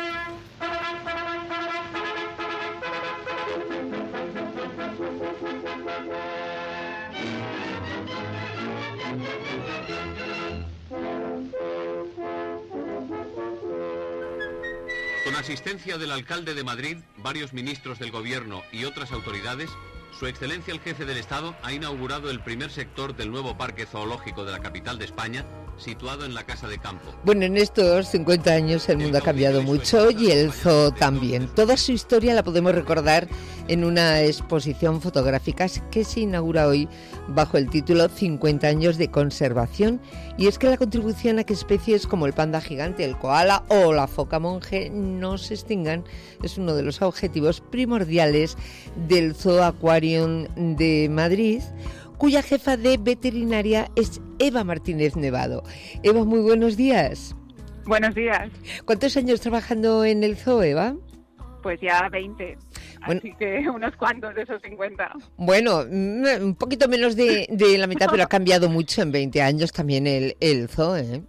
Speaker 10: Con asistencia del alcalde de Madrid, varios ministros del gobierno y otras autoridades, Su Excelencia el Jefe del Estado ha inaugurado el primer sector del nuevo parque zoológico de la capital de España, situado en la Casa de Campo.
Speaker 2: Bueno, en estos 50 años el mundo ha cambiado mucho y el zoo también. Toda su historia la podemos recordar en una exposición fotográfica que se inaugura hoy bajo el título 50 años de conservación. Y es que la contribución a que especies como el panda gigante, el koala o la foca monje no se extingan es uno de los objetivos primordiales del Zoo Aquarium de Madrid, cuya jefa de veterinaria es Eva Martínez Nevado. Eva, muy buenos días.
Speaker 11: Buenos días.
Speaker 2: ¿Cuántos años trabajando en el zoo, Eva?
Speaker 11: Pues ya 20, bueno, así que unos cuantos de esos 50.
Speaker 2: Bueno, un poquito menos de la mitad, pero ha cambiado mucho en 20 años también el zoo, ¿eh?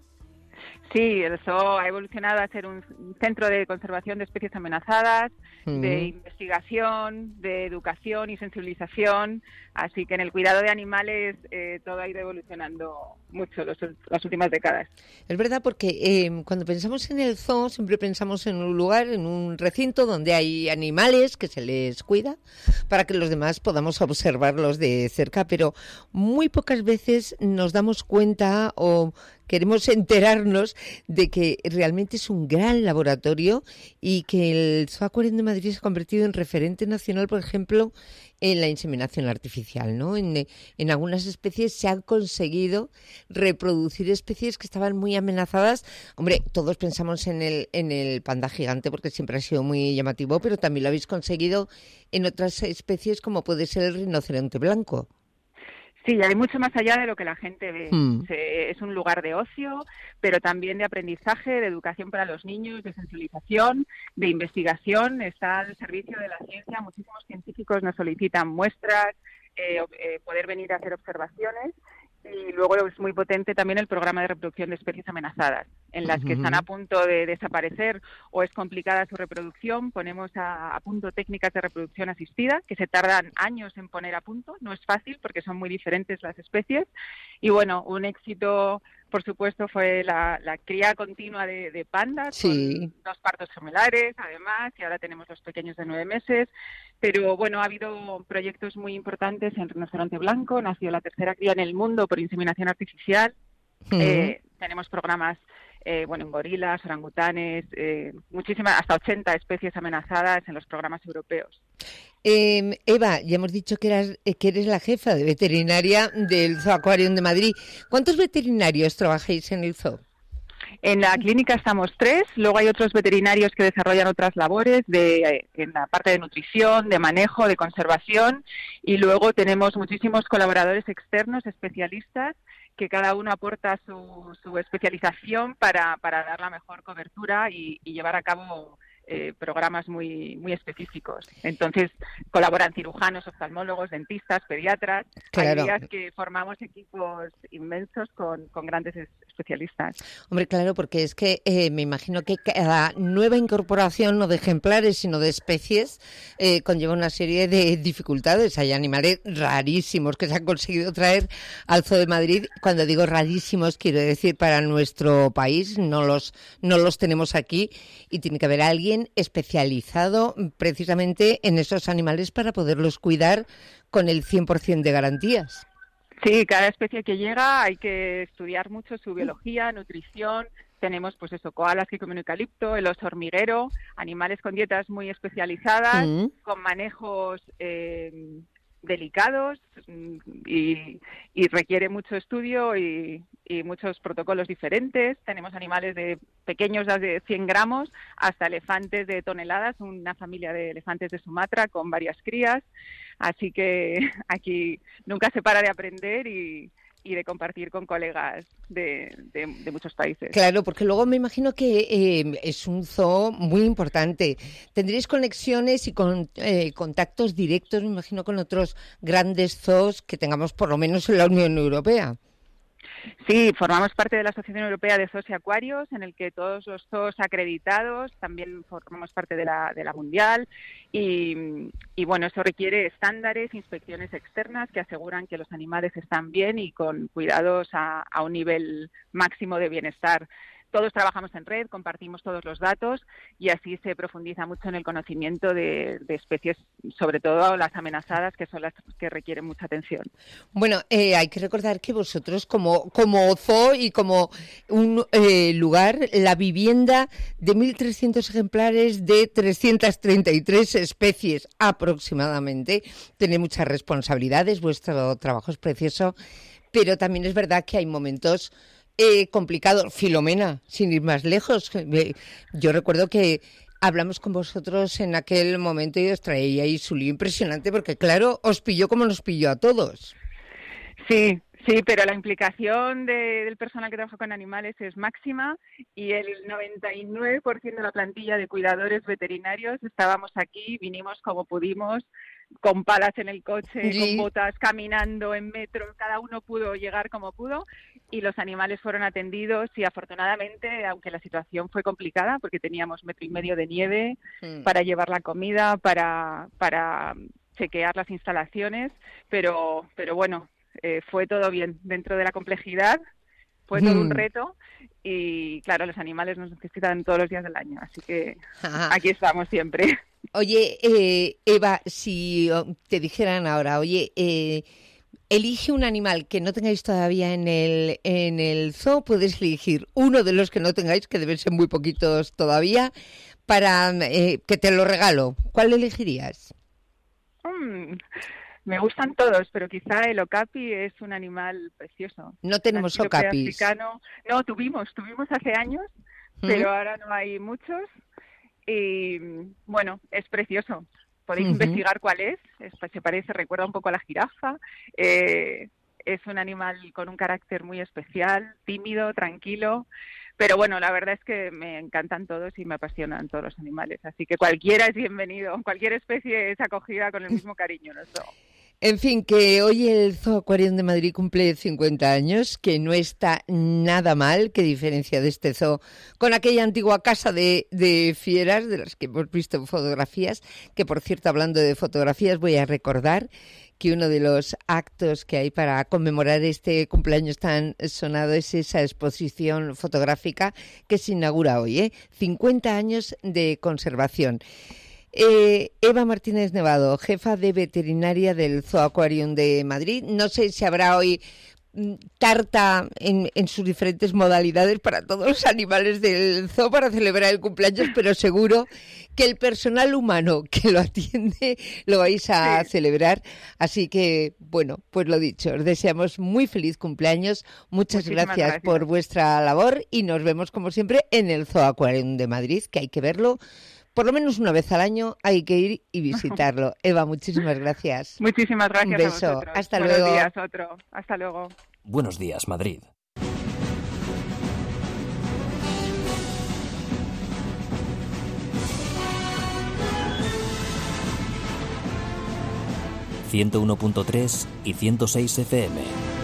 Speaker 11: Sí, el zoo ha evolucionado a ser un centro de conservación de especies amenazadas, de investigación, de educación y sensibilización, así que en el cuidado de animales todo ha ido evolucionando mucho las últimas décadas.
Speaker 2: Es verdad, porque cuando pensamos en el zoo siempre pensamos en un lugar, en un recinto donde hay animales que se les cuida para que los demás podamos observarlos de cerca, pero muy pocas veces nos damos cuenta o queremos enterarnos de que realmente es un gran laboratorio y que el Zoo Aquarium de Madrid se ha convertido en referente nacional, por ejemplo, en la inseminación artificial, ¿no? En algunas especies se han conseguido reproducir especies que estaban muy amenazadas. Hombre, todos pensamos en el panda gigante porque siempre ha sido muy llamativo, pero también lo habéis conseguido en otras especies como puede ser el rinoceronte blanco.
Speaker 11: Sí, hay mucho más allá de lo que la gente ve. Es un lugar de ocio, pero también de aprendizaje, de educación para los niños, de sensibilización, de investigación. Está al servicio de la ciencia. Muchísimos científicos nos solicitan muestras, poder venir a hacer observaciones. Y luego es muy potente también el programa de reproducción de especies amenazadas, en las que están a punto de desaparecer o es complicada su reproducción. Ponemos a punto técnicas de reproducción asistida, que se tardan años en poner a punto. No es fácil porque son muy diferentes las especies. Y bueno, un éxito, por supuesto, fue la cría continua de pandas, con 2 partos gemelares, además, y ahora tenemos los pequeños de 9 meses. Pero bueno, ha habido proyectos muy importantes en rinoceronte blanco, nació la tercera cría en el mundo por inseminación artificial. Tenemos programas en gorilas, orangutanes, muchísimas, hasta 80 especies amenazadas en los programas europeos.
Speaker 2: Eva, ya hemos dicho que eres la jefa de veterinaria del Zoo Aquarium de Madrid. ¿Cuántos veterinarios trabajáis en el zoo?
Speaker 11: En la clínica estamos 3, luego hay otros veterinarios que desarrollan otras labores en la parte de nutrición, de manejo, de conservación, y luego tenemos muchísimos colaboradores externos, especialistas, que cada uno aporta su especialización para dar la mejor cobertura y llevar a cabo programas muy específicos. Entonces colaboran cirujanos, oftalmólogos, dentistas, pediatras.
Speaker 2: Claro.
Speaker 11: Hay días que formamos equipos inmensos con grandes especialistas.
Speaker 2: Hombre, claro, porque es que me imagino que cada nueva incorporación, no de ejemplares, sino de especies, conlleva una serie de dificultades. Hay animales rarísimos que se han conseguido traer al Zoo de Madrid. Cuando digo rarísimos, quiero decir para nuestro país, no los tenemos aquí, y tiene que haber alguien especializado precisamente en esos animales para poderlos cuidar con el 100% de garantías.
Speaker 11: Sí, cada especie que llega hay que estudiar mucho su biología, nutrición. Tenemos, pues eso, koalas que comen eucalipto, el oso hormiguero, animales con dietas muy especializadas, con manejos delicados y requiere mucho estudio y muchos protocolos diferentes. Tenemos animales de pequeños de 100 gramos hasta elefantes de toneladas, una familia de elefantes de Sumatra con varias crías. Así que aquí nunca se para de aprender y de compartir con colegas de muchos países.
Speaker 2: Claro, porque luego me imagino que es un zoo muy importante. ¿Tendréis conexiones y contactos directos, me imagino, con otros grandes zoos que tengamos por lo menos en la Unión Europea?
Speaker 11: Sí, formamos parte de la Asociación Europea de Zoos y Acuarios, en el que todos los zoos acreditados, también formamos parte de la Mundial, y bueno, eso requiere estándares, inspecciones externas que aseguran que los animales están bien y con cuidados a un nivel máximo de bienestar. Todos trabajamos en red, compartimos todos los datos y así se profundiza mucho en el conocimiento de especies, sobre todo las amenazadas, que son las que requieren mucha atención.
Speaker 2: Bueno, hay que recordar que vosotros como zoo y como un lugar, la vivienda de 1.300 ejemplares de 333 especies aproximadamente, tenéis muchas responsabilidades, vuestro trabajo es precioso, pero también es verdad que hay momentos complicado. Filomena, sin ir más lejos, yo recuerdo que hablamos con vosotros en aquel momento y os traíais un lío impresionante porque, claro, os pilló como nos pilló a todos.
Speaker 11: Sí, pero la implicación del personal que trabaja con animales es máxima y el 99% de la plantilla de cuidadores veterinarios estábamos aquí, vinimos como pudimos, con palas en el coche, con botas, caminando en metro, cada uno pudo llegar como pudo y los animales fueron atendidos y afortunadamente, aunque la situación fue complicada porque teníamos 1,5 metros de nieve para llevar la comida, para chequear las instalaciones, pero bueno, fue todo bien dentro de la complejidad, fue todo un reto y claro, los animales nos necesitan todos los días del año, así que aquí estamos siempre.
Speaker 2: Oye, Eva, si te dijeran ahora, elige un animal que no tengáis todavía en el zoo, puedes elegir uno de los que no tengáis, que deben ser muy poquitos todavía, para que te lo regalo. ¿Cuál elegirías?
Speaker 11: Me gustan todos, pero quizá el okapi es un animal precioso.
Speaker 2: No tenemos okapis.
Speaker 11: No, tuvimos hace años, pero ahora no hay muchos. Y bueno, es precioso. Podéis investigar cuál es. Recuerda un poco a la jirafa. Es un animal con un carácter muy especial, tímido, tranquilo. Pero bueno, la verdad es que me encantan todos y me apasionan todos los animales. Así que cualquiera es bienvenido. Cualquier especie es acogida con el mismo cariño, ¿no?
Speaker 2: En fin, que hoy el Zoo Aquarium de Madrid cumple 50 años, que no está nada mal, que diferencia de este zoo con aquella antigua casa de fieras de las que hemos visto fotografías, que por cierto, hablando de fotografías, voy a recordar que uno de los actos que hay para conmemorar este cumpleaños tan sonado es esa exposición fotográfica que se inaugura hoy, 50 años de conservación. Eva Martínez Nevado, jefa de veterinaria del Zoo Aquarium de Madrid. No sé si habrá hoy tarta en sus diferentes modalidades para todos los animales del zoo para celebrar el cumpleaños, pero seguro que el personal humano que lo atiende lo vais a celebrar. Así que, bueno, pues lo dicho, os deseamos muy feliz cumpleaños. Muchas gracias por vuestra labor y nos vemos como siempre en el Zoo Aquarium de Madrid, que hay que verlo. Por lo menos una vez al año hay que ir y visitarlo. Eva, muchísimas gracias.
Speaker 11: Muchísimas gracias.
Speaker 2: Un beso.
Speaker 11: A vosotros.
Speaker 2: Hasta luego.
Speaker 11: Buenos días, otro. Hasta luego.
Speaker 1: Buenos días, Madrid. 101.3 y 106 FM.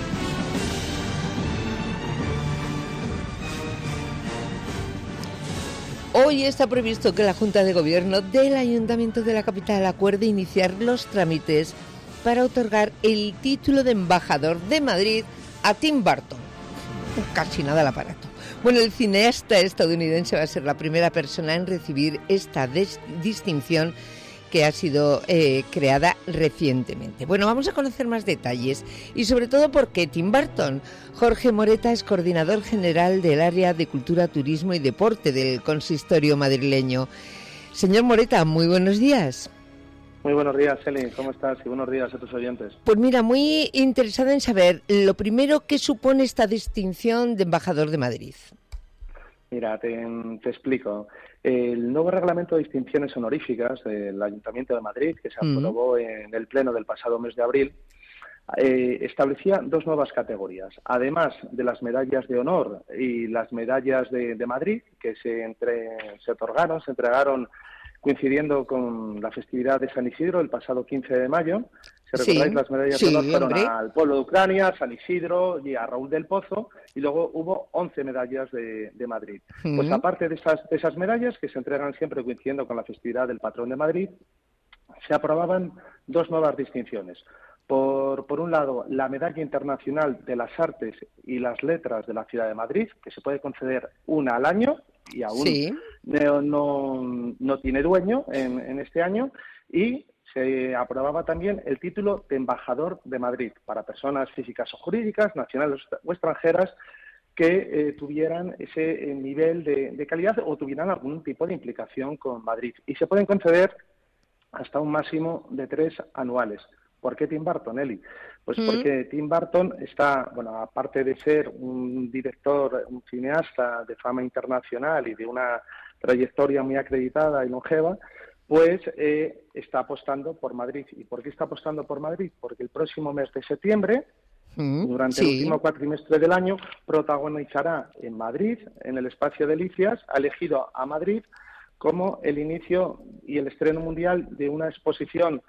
Speaker 2: Hoy está previsto que la Junta de Gobierno del Ayuntamiento de la capital acuerde iniciar los trámites para otorgar el título de embajador de Madrid a Tim Burton. Casi nada al aparato. Bueno, el cineasta estadounidense va a ser la primera persona en recibir esta distinción que ha sido creada recientemente. Bueno, vamos a conocer más detalles y sobre todo por qué Tim Burton. Jorge Moreta es coordinador general del área de Cultura, Turismo y Deporte del Consistorio madrileño. Señor Moreta, muy buenos días.
Speaker 12: Muy buenos días, Eli. ¿Cómo estás? Y buenos días a tus oyentes.
Speaker 2: Pues mira, muy interesada en saber lo primero que supone esta distinción de embajador de Madrid.
Speaker 12: Mira, te explico. El nuevo reglamento de distinciones honoríficas del Ayuntamiento de Madrid, que se aprobó en el Pleno del pasado mes de abril, establecía dos nuevas categorías. Además de las medallas de honor y las medallas de Madrid, que se entregaron coincidiendo con la festividad de San Isidro el pasado 15 de mayo. Si recordáis, las medallas de honor fueron al pueblo de Ucrania, San Isidro y a Raúl del Pozo, y luego hubo 11 medallas de Madrid. Pues aparte de esas medallas, que se entregan siempre coincidiendo con la festividad del patrón de Madrid, se aprobaban dos nuevas distinciones. Por un lado, la Medalla Internacional de las Artes y las Letras de la Ciudad de Madrid, que se puede conceder una al año y aún no tiene dueño en este año, y se aprobaba también el título de Embajador de Madrid para personas físicas o jurídicas, nacionales o extranjeras, que tuvieran ese nivel de calidad o tuvieran algún tipo de implicación con Madrid. Y se pueden conceder hasta un máximo de 3 anuales. ¿Por qué Tim Burton, Eli? Pues porque Tim Burton está, bueno, aparte de ser un director, un cineasta de fama internacional y de una trayectoria muy acreditada y longeva, pues está apostando por Madrid. ¿Y por qué está apostando por Madrid? Porque el próximo mes de septiembre, durante el último cuatrimestre del año, protagonizará en Madrid, en el Espacio Delicias, ha elegido a Madrid como el inicio y el estreno mundial de una exposición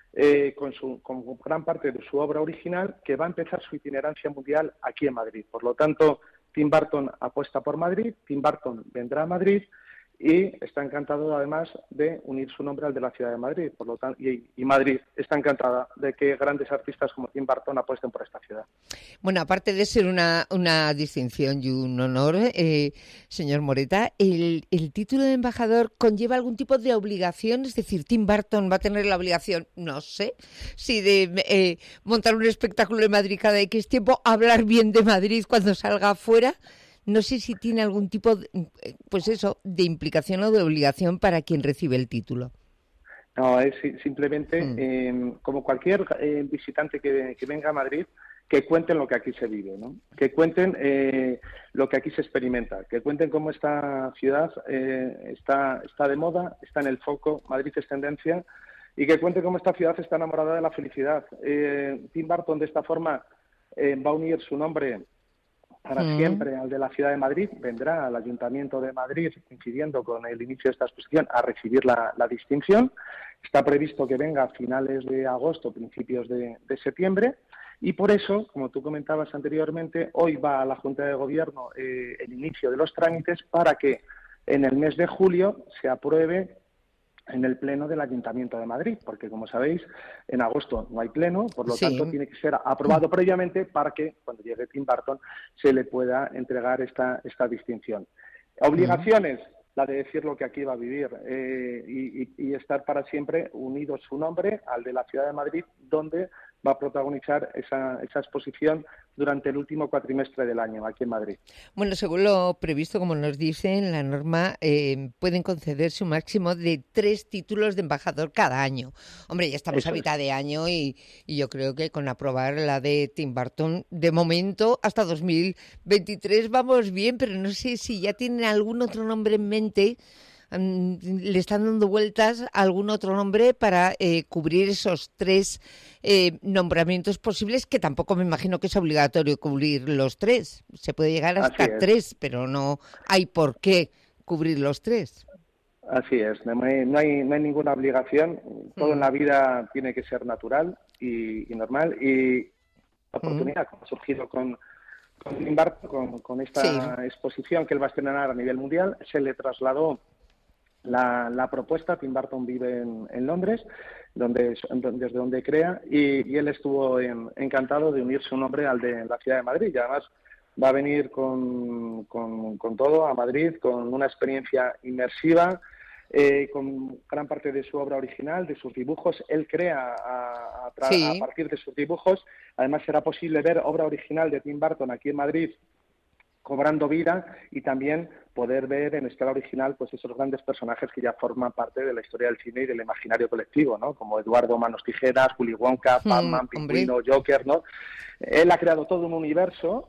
Speaker 12: con gran parte de su obra original, que va a empezar su itinerancia mundial aquí en Madrid. Por lo tanto, Tim Burton apuesta por Madrid, Tim Burton vendrá a Madrid y está encantado además de unir su nombre al de la ciudad de Madrid. Por lo tanto, y Madrid está encantada de que grandes artistas como Tim Burton apuesten por esta ciudad.
Speaker 2: Bueno, aparte de ser una distinción y un honor, señor Moreta, ¿el título de embajador conlleva algún tipo de obligación? Es decir, ¿Tim Burton va a tener la obligación, no sé, si de montar un espectáculo en Madrid cada X tiempo, hablar bien de Madrid cuando salga afuera? No sé si tiene algún tipo de, de implicación o de obligación para quien recibe el título.
Speaker 12: No, es simplemente como cualquier visitante que venga a Madrid, que cuenten lo que aquí se vive, ¿no? Que cuenten lo que aquí se experimenta, que cuenten cómo esta ciudad está de moda, está en el foco, Madrid es tendencia, y que cuenten cómo esta ciudad está enamorada de la felicidad. Tim Burton, de esta forma, va a unir su nombre para siempre al de la Ciudad de Madrid, vendrá al Ayuntamiento de Madrid, coincidiendo con el inicio de esta exposición, a recibir la distinción. Está previsto que venga a finales de agosto, principios de septiembre, y por eso, como tú comentabas anteriormente, hoy va a la Junta de Gobierno el inicio de los trámites para que en el mes de julio se apruebe en el Pleno del Ayuntamiento de Madrid, porque, como sabéis, en agosto no hay pleno, por lo tanto tiene que ser aprobado previamente para que, cuando llegue Tim Burton, se le pueda entregar esta distinción. Obligaciones, la de decir lo que aquí va a vivir y estar para siempre unido su nombre al de la Ciudad de Madrid, donde va a protagonizar esa exposición durante el último cuatrimestre del año, aquí en Madrid.
Speaker 2: Bueno, según lo previsto, como nos dice en la norma, pueden concederse un máximo de 3 títulos de embajador cada año. Hombre, ya estamos a mitad de año y yo creo que con aprobar la de Tim Burton, de momento, hasta 2023 vamos bien, pero no sé si ya tienen algún otro nombre en mente. Le están dando vueltas a algún otro nombre para cubrir esos 3 nombramientos posibles, que tampoco me imagino que es obligatorio cubrir los 3. Se puede llegar hasta 3, pero no hay por qué cubrir los 3.
Speaker 12: Así es, no hay ninguna obligación, todo en la vida tiene que ser natural y normal, y la oportunidad que ha surgido con Tim Burton, con esta exposición que él va a estrenar a nivel mundial, se le trasladó la propuesta. Tim Burton vive en Londres, desde donde crea, y él estuvo encantado de unir su nombre al de la ciudad de Madrid, y además va a venir con todo a Madrid, con una experiencia inmersiva, con gran parte de su obra original, de sus dibujos. Él crea a partir de sus dibujos. Además será posible ver obra original de Tim Burton aquí en Madrid cobrando vida, y también poder ver en escala original pues esos grandes personajes que ya forman parte de la historia del cine y del imaginario colectivo, ¿no? Como Eduardo Manos Tijeras, Willy Wonka, Batman, Pingüino, Joker, ¿no? Él ha creado todo un universo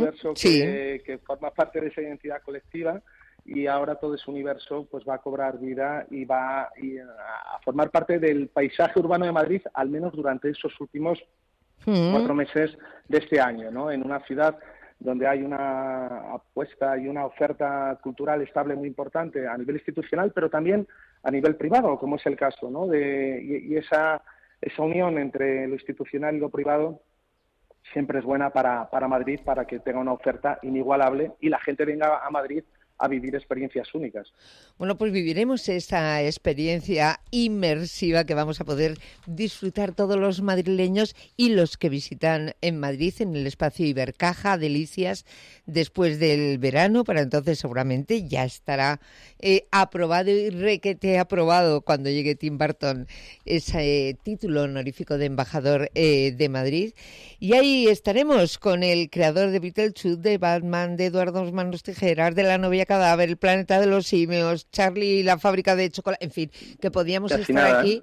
Speaker 12: que forma parte de esa identidad colectiva, y ahora todo ese universo pues va a cobrar vida y va a formar parte del paisaje urbano de Madrid, al menos durante esos últimos 4 meses de este año, ¿no? En una ciudad donde hay una apuesta y una oferta cultural estable muy importante a nivel institucional, pero también a nivel privado, como es el caso, ¿no? Y esa unión entre lo institucional y lo privado siempre es buena para Madrid, para que tenga una oferta inigualable y la gente venga a Madrid a vivir experiencias únicas.
Speaker 2: Bueno, pues viviremos esta experiencia inmersiva que vamos a poder disfrutar todos los madrileños y los que visitan en Madrid, en el espacio Ibercaja, Delicias, después del verano. Para entonces seguramente ya estará aprobado y requete aprobado cuando llegue Tim Burton ese título honorífico de embajador de Madrid. Y ahí estaremos con el creador de Beetlejuice, de Batman, de Eduardo Manos Tijeras, de La novia cadáver, El planeta de los simios, Charlie y la fábrica de chocolate, en fin, que podíamos estar aquí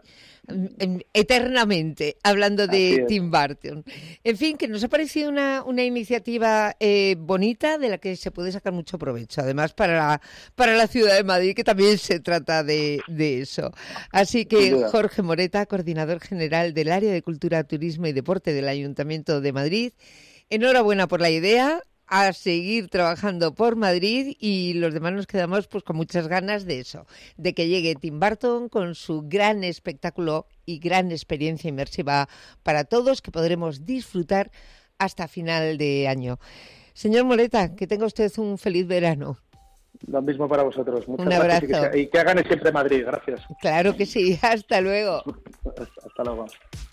Speaker 2: eternamente hablando de Tim Burton. En fin, que nos ha parecido una iniciativa bonita, de la que se puede sacar mucho provecho, además para la ciudad de Madrid, que también se trata de eso. Así que Jorge Moreta, coordinador general del área de Cultura, Turismo y Deporte del Ayuntamiento de Madrid, enhorabuena por la idea, a seguir trabajando por Madrid, y los demás nos quedamos pues con muchas ganas de eso, de que llegue Tim Burton con su gran espectáculo y gran experiencia inmersiva para todos, que podremos disfrutar hasta final de año. Señor Moreta, que tenga usted un feliz verano.
Speaker 12: Lo mismo para vosotros. Muchas
Speaker 2: un abrazo.
Speaker 12: Gracias y que hagan siempre Madrid. Gracias.
Speaker 2: Claro que sí. Hasta luego.
Speaker 12: Hasta luego.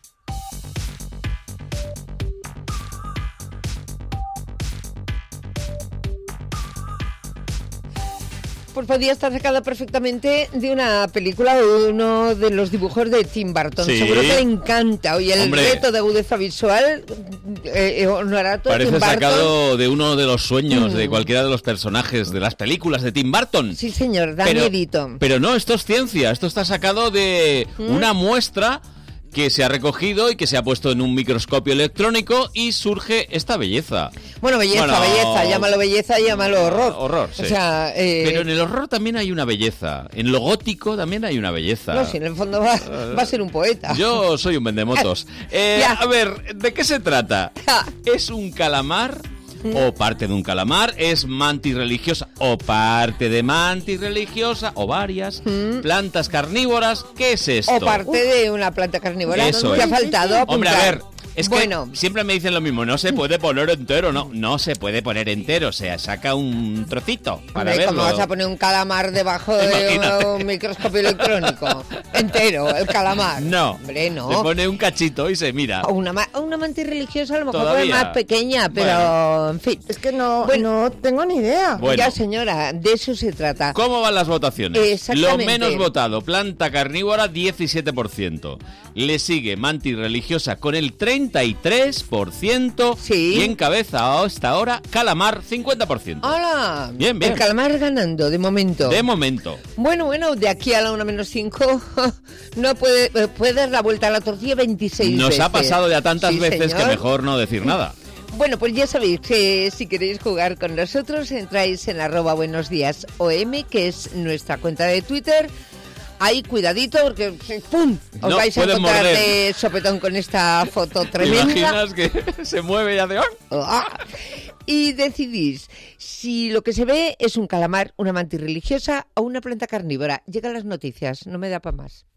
Speaker 2: Pues podía estar sacada perfectamente de una película o de uno de los dibujos de Tim Burton. Sí. Seguro que le encanta. Oye, el reto de agudeza visual, Honorato,
Speaker 17: parece
Speaker 2: Tim Burton,
Speaker 17: sacado de uno de los sueños de cualquiera de los personajes de las películas de Tim Burton.
Speaker 2: Sí, señor, da miedito.
Speaker 17: Pero no, esto es ciencia. Esto está sacado de una muestra que se ha recogido y que se ha puesto en un microscopio electrónico, y surge esta belleza.
Speaker 2: Bueno, belleza, llámalo belleza, llámalo horror.
Speaker 17: Horror, sí.
Speaker 2: O sea,
Speaker 17: pero en el horror también hay una belleza. En lo gótico también hay una belleza.
Speaker 2: No, si en el fondo va a ser un poeta.
Speaker 17: Yo soy un vendemotos. A ver, ¿de qué se trata? ¿Es un calamar o parte de un calamar? ¿Es mantis religiosa o parte de mantis religiosa o varias? ¿Plantas carnívoras? ¿Qué es esto?
Speaker 2: O parte de una planta carnívora.
Speaker 17: Eso
Speaker 2: ¿Te ha faltado apuntar?
Speaker 17: Hombre, a ver, es que siempre me dicen lo mismo, no se puede poner entero, no se puede poner entero, o sea, saca un trocito para verlo.
Speaker 2: ¿Cómo vas a poner un calamar debajo de un microscopio electrónico? Entero, el calamar.
Speaker 17: No,
Speaker 2: hombre, no.
Speaker 17: Se pone un cachito y se mira.
Speaker 2: O una mantis religiosa, a lo mejor es más pequeña, pero en fin.
Speaker 8: Es que no tengo ni idea.
Speaker 17: Bueno.
Speaker 2: Ya, señora, de eso se trata.
Speaker 17: ¿Cómo van las votaciones?
Speaker 2: Exactamente.
Speaker 17: Lo menos votado, planta carnívora, 17%. Le sigue mantis religiosa con el 33%.
Speaker 2: Sí.
Speaker 17: Y encabeza hasta ahora calamar, 50%.
Speaker 2: ¡Hola!
Speaker 17: Bien, bien.
Speaker 2: El calamar ganando, de momento.
Speaker 17: De momento.
Speaker 2: Bueno, de aquí a la 1-5 no puede dar la vuelta a la tortilla 26 veces.
Speaker 17: Nos ha pasado ya tantas veces, señor, que mejor no decir nada.
Speaker 2: Bueno, pues ya sabéis que si queréis jugar con nosotros, entráis en @buenosdiasOM, que es nuestra cuenta de Twitter. Ahí, cuidadito, porque ¡pum! Os vais a encontrar de sopetón con esta foto tremenda.
Speaker 17: ¿Te imaginas que se mueve y hace...
Speaker 2: y decidís si lo que se ve es un calamar, una mantis religiosa o una planta carnívora. Llegan las noticias, no me da para más.